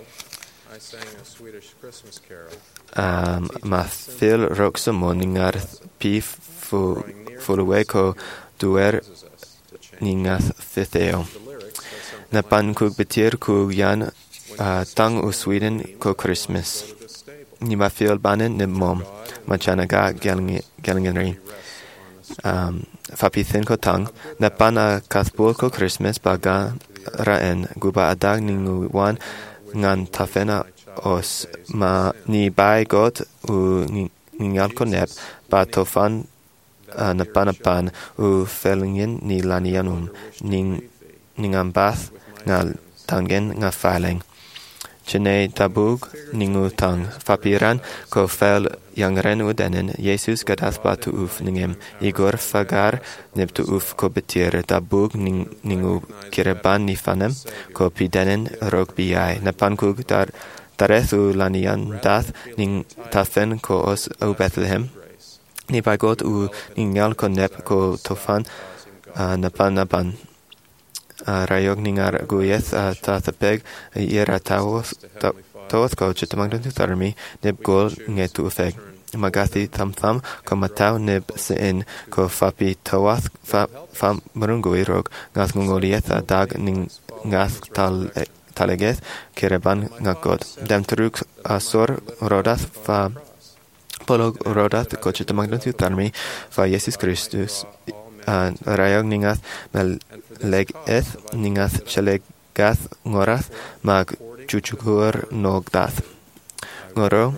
S9: ma fil roxamo ningar pi fulueko duer ningath fitheo. Na pan kug betir kug yan tang u Sweden ko Christmas. Ni ma fil banen ni mom. Machana ga gelingeri. Fapithin ko tang. Na pan a kathbul ko Christmas baga raen guba adag ningu wan ngan tafena os ma ni bai got u ningal ko nep ba tofan na pan u felingen ni lanianum ning ambath nga tangen nga filing. Chene tabug ningu tang. Fapiran ko fel yang ren udenen. Jesus gadas batu uf ningem. Igor fagar neb tu uf ko betir. Tabug ningu kireban nifanem ko pidenen rog biai. Napan kug tarethu lanian dath ning tathen ko os o Bethlehem. Ni bagot u ningal ko nep ko tofan napan. Rayog ningar guyeth tathapeg ira tawth ko chitamang tarmi neb gol ngetu feg. Magathi tham ko mataw neb sein ko fapi tawath fam marungui rog ngath ngolieth dag ning ngath talegeth kireban ngakot. Dem truk asor rodath fa polog rodath ko chitamang tarmi fa Jesus Christus. Rayog ningath melegeth ningath chelegath ngorath mag chuchukur nogdath. Ngoro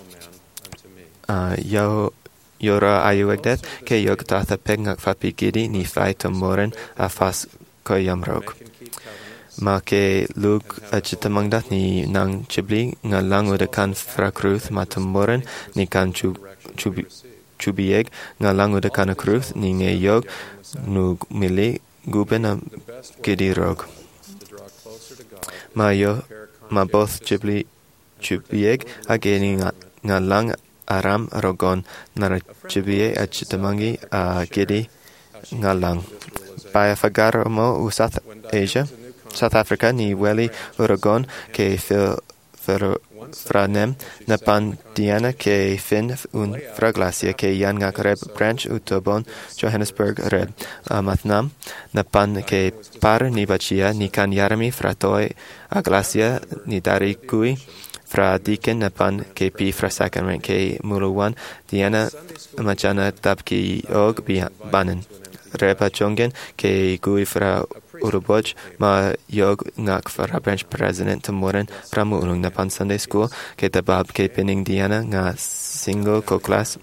S9: yora ayuegdet ke yog datha pegngak fapi gidi ni fai tomoren afas ko yamrog. Ma ke lug chitamangdath ni nang chibli nga langu de kan frakruth ma tomoren ni kan chubieg nga langu de kana kruth ni nge yog nu mili guben gidi rog. Ma both chubieg ageni nga lang aram rogon nara chibie a chitamangi a gidi nga lang. By fagar mo u South Asia, South Africa ni weli urogon ke franem napan Diana ke fin un fraglasia ke yan ngak reb branch utobon Johannesburg red matnam napan ke par ni bachia ni kan yarami fratoi aglasia ni dari kui fra diken napan ke pi fra sacrament ke muluwan Diana machana tabki og banen reba chongen ke kui fra Uruboj ma yog ngak fra branch president tomoren fra mulung napan Sunday school ke tabab ke pining Diana nga single ko class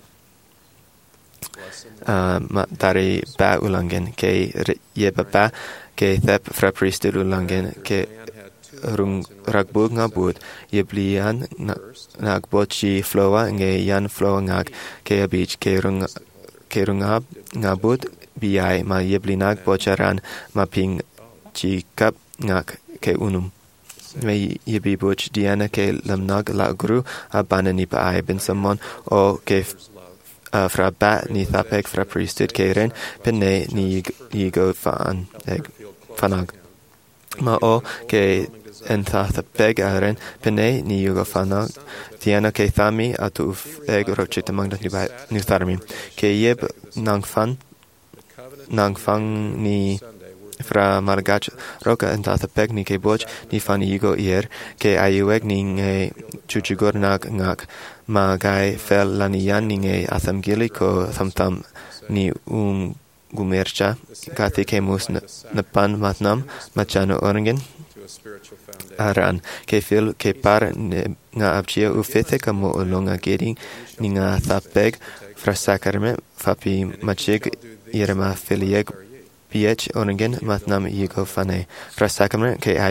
S9: dari ba ulangen ke yeba ba ke thep fra priesthood ulangen ke rung ragbug ngabud yeblian nagbochi flowa nge yan flowa ngak ke beach ke rungab ngabud biai ma yeblinag bocharan ma ping chi kap ngak ke unum me yebi boch Diana ke lamnag la guru abanani pa ai ben samon o ke fra ba ni thapek fra priesthood ke ren penne ni go fan fanag ma o ke entha peg aren penne ni yugo fanag Diana ke thami atu eg rochitamang ni tharmi ke yeb nang fang ni fra margach roka entha peg ni ke boch ni fan yugo ier ke ayueg ni nge chuchugor ngak ma gai fel lanian ni nge atham gili ko thamtam ni gumercha gati ke mus napan matnam machano oringen aran ke fil ke par nga abchia ufete kamo olonga gering ni nga thapeg fra sacrament fapi machig irema filieg ph oringen matnam yigo fane fra sacrament ke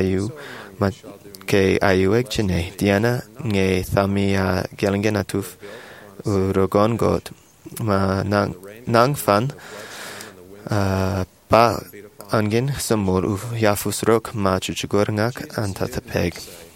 S9: ayu ek chene Diana nge thamia gelingen atuf urogon god ma nang fan pa angin samur yafus rok ma chuchugor ngak antatapeg.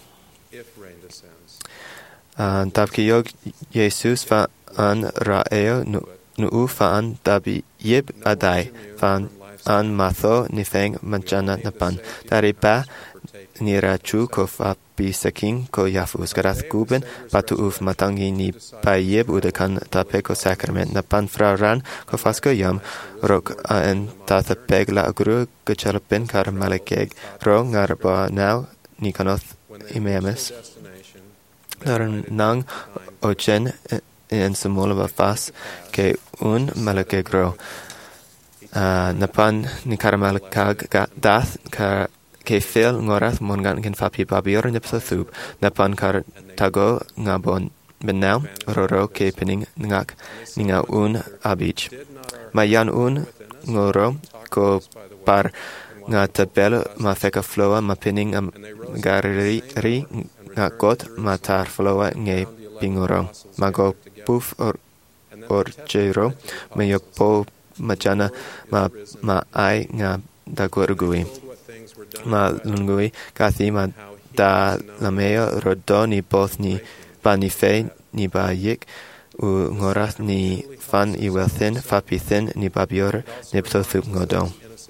S9: Tabki yog Jesus fa an raeo nu fa an tabi yib adai fa an matho nifeng manchana napan. Dari pa nirachu ko fa pisaking ko yafus garat guben patu uf matangi ni pa yib udakan tapeko sacrament napan fra ran ko fasko yam rok en tatapeg la guru gachalpen kar malekeg ro ngarba now nikanoth imemes daran nang ochen en samolava fas ke un malekeg ro napan nikaramalkag dath ka ke fel ngorath mongan ken fapi babior ne psathub napan kar tago ngabon benau roro ke pening ngak ninga un abich mayan un ngoro ko par nga tabel ma feka flowa ma pening garri ngak God ma tar floa nge pingoro. Mago puf or jero me yo po majana ma ai nga da gorgui. Ma lungui kathi ma da lameo rodo ni both ni ba ni fe ni ba yik u ngorath ni fan I welthin fapi thin ni babior ni ptothup ngodo.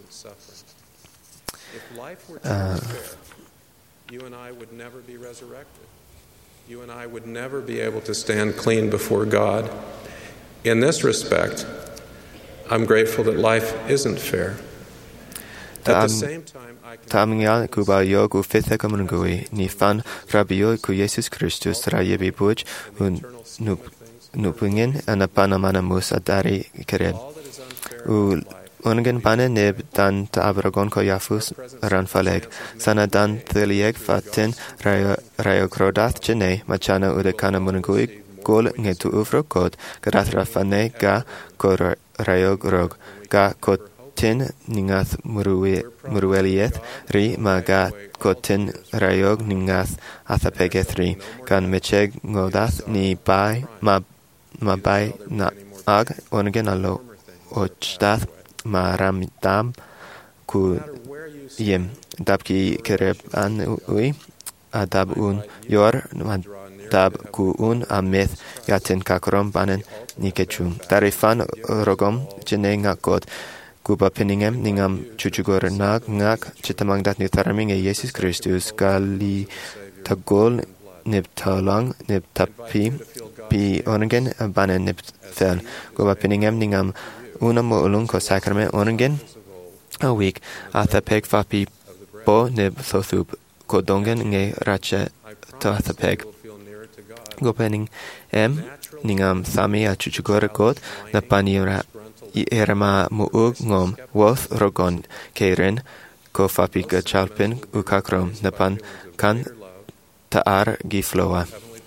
S11: You and I would never be resurrected. You and I would never be able to stand clean before God. In this respect, I'm grateful that life isn't fair. At the same time, I can...
S9: Tamngia kuba yo gu fithe kamunugui ni fan rabio ku Jesus Christus ra yebi buj un nupungin anapanamana mus adari kereb. U Ungen pane neb dan ta abragon ko yafus ran faleg. Sana dan thelieg fatin rayo krodath jene machana udekana munugui gol ngetu ufro kod garath rafane ga ko rayo grog ga kotin ningath muruelieth ri ma ga kotin rayog ningath athapegeth ri gan mecheg ngodath ni bai ma bai na ag ungen alo ochdath ma ramdam ku yem dabki kereb an ui adab un yor dab ku un ameth yatin kakrom banen nikechum tarifan rogom jene ngakot kuba peningem ningam chuchugor nag ngak chitamang dat nitaraming e Jesus Christus gali tagol nib talang nib tapi pi oningen banen nib fel kuba peningem ningam una mo ulung ko sacrament oningen a week atha peg fapi bo nib thothup ko dongen nge rache to atha peg gopening ningam thami a chuchugora kot na panira I erama muug ngom woth rogon keiren ko fapi ga chalpin ukakrom na pan kan taar gifloa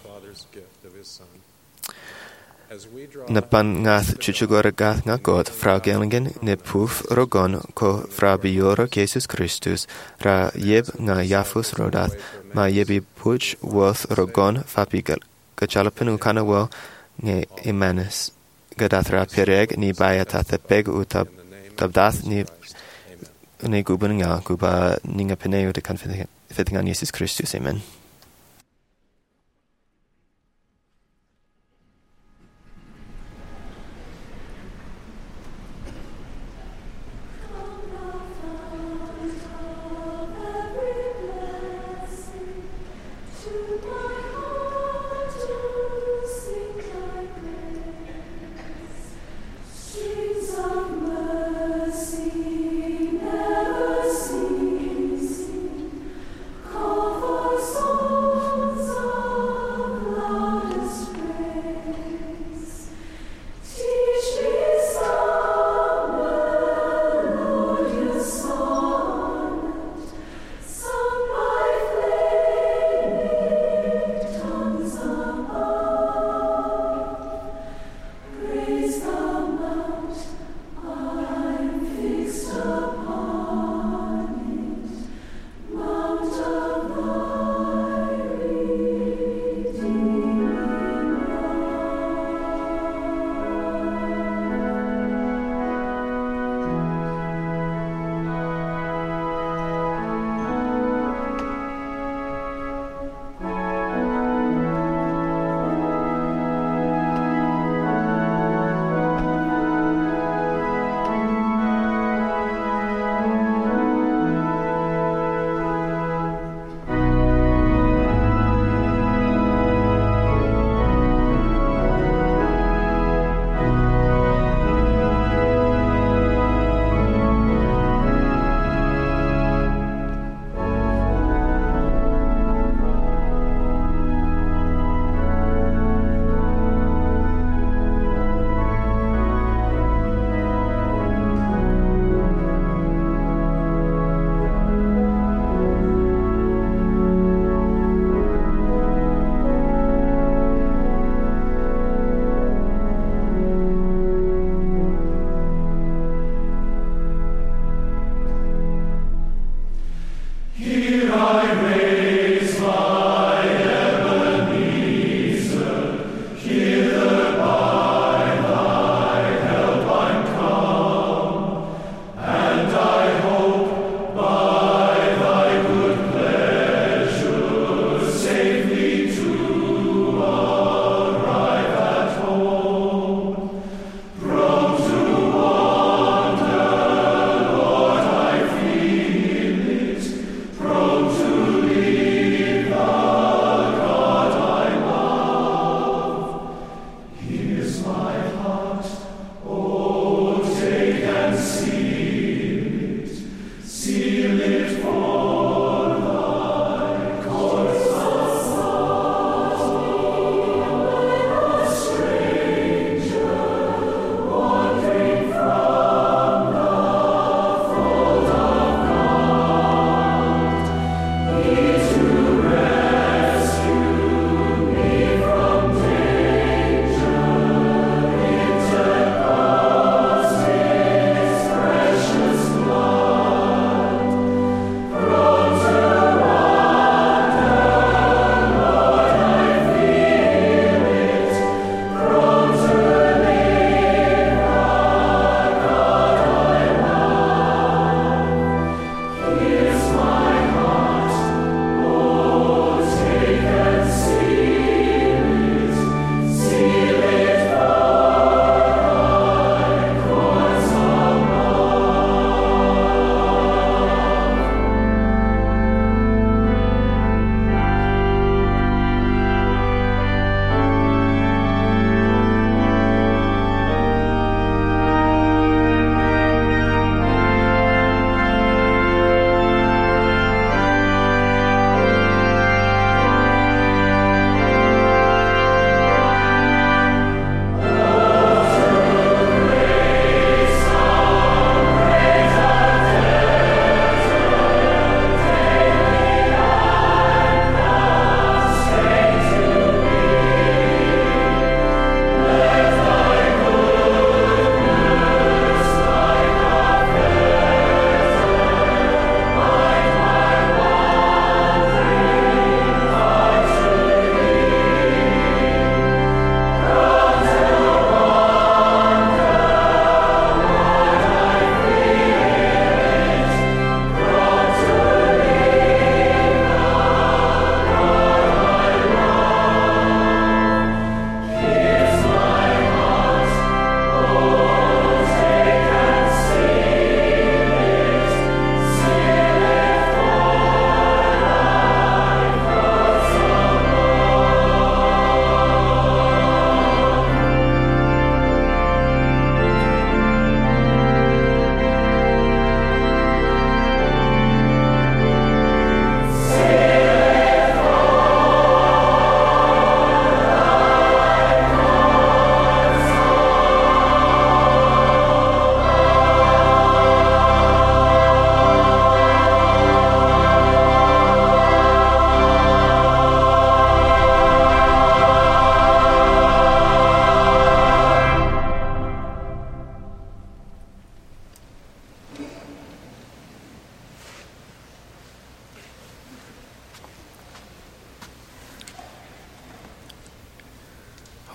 S9: na pan ngath chuchugora gath nga God fra gelingen ne puf rogon ko fra bioro Jesus Christus ra yeb nga yafus rodath ma yebi puch woth rogon fapi ga chalpin ukana wo nge imanes gadathra pereg ni bayatatha peg utab tabdath ni gubunga guba ninga peneo de confiding on Jesus Christus. Amen.
S12: So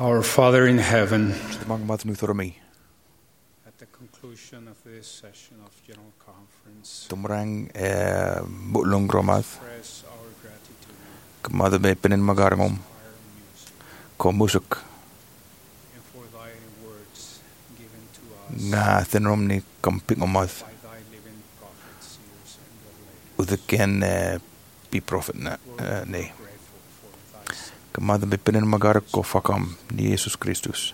S12: Our Father in heaven,
S2: at
S12: the conclusion of this session of General Conference, express our gratitude and for thy words given to us by thy living prophets, seers, and revelators.
S2: Kamada be pinin magar ko fakam ni Jesus Christus.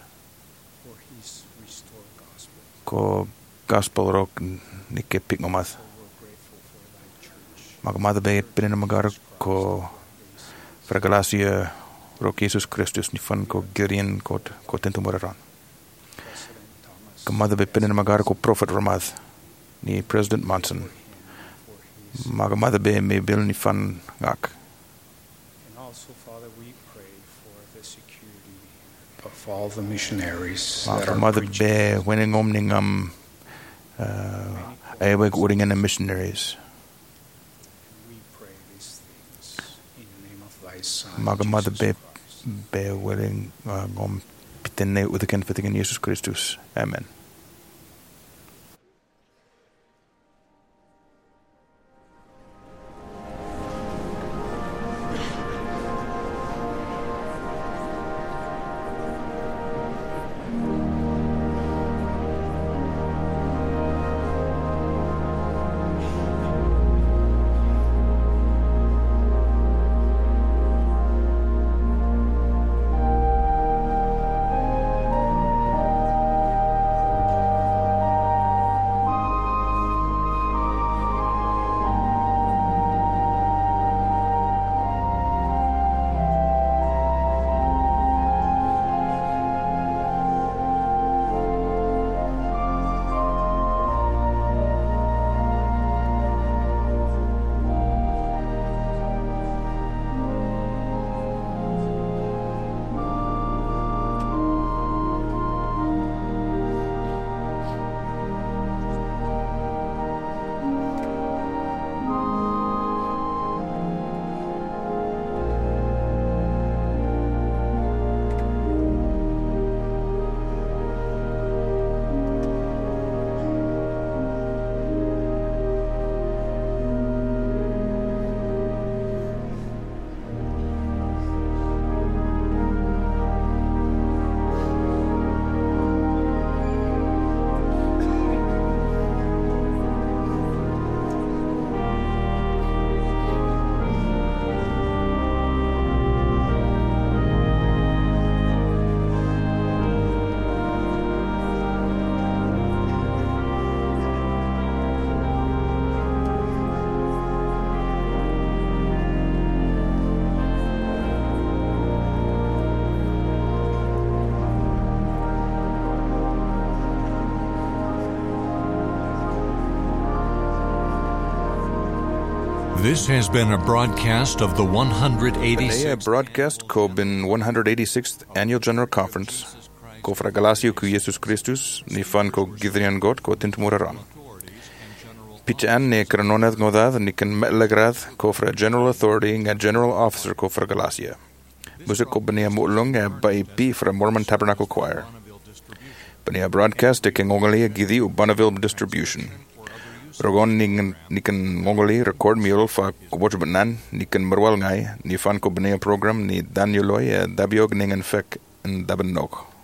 S2: Ko gospel rock ni ke pik mamas. Magamada be pinin magar ko fragalasia rock Jesus Christus ni fan ko Gideon ko tentu moraran. Kamada be pinin magar ko prophet Ramaz ni President Monson. Magamada be me bil ni fan ngak.
S12: Of all the missionaries
S2: that are preaching. Winning omningam aweg uring and missionaries.
S12: We pray these things in the name of thy Son.
S2: Magamada be willing gom pitene udiken fitting Jesus Christus. Amen.
S1: This has been a broadcast of the 186th
S2: broadcast ko bin 186th Annual General Conference ko fra Galasio ku Jesus Christus ni fan ko Gideon God ko tintmuraran. Pichan ne kranonad ngodad ni kan melagrad ko fra General Authority nga General Officer ko fra Galacia. Musik ko bania mulung ba IP fra Mormon Tabernacle Choir. Bania broadcast de kengongalia gidi u Bonneville Distribution. Rogon nikan ngongoli record miol fa kubochbanan nikan marwal ngai ni fan ko bania program ni Daniel Loy dabiog ningen fek en dabenok.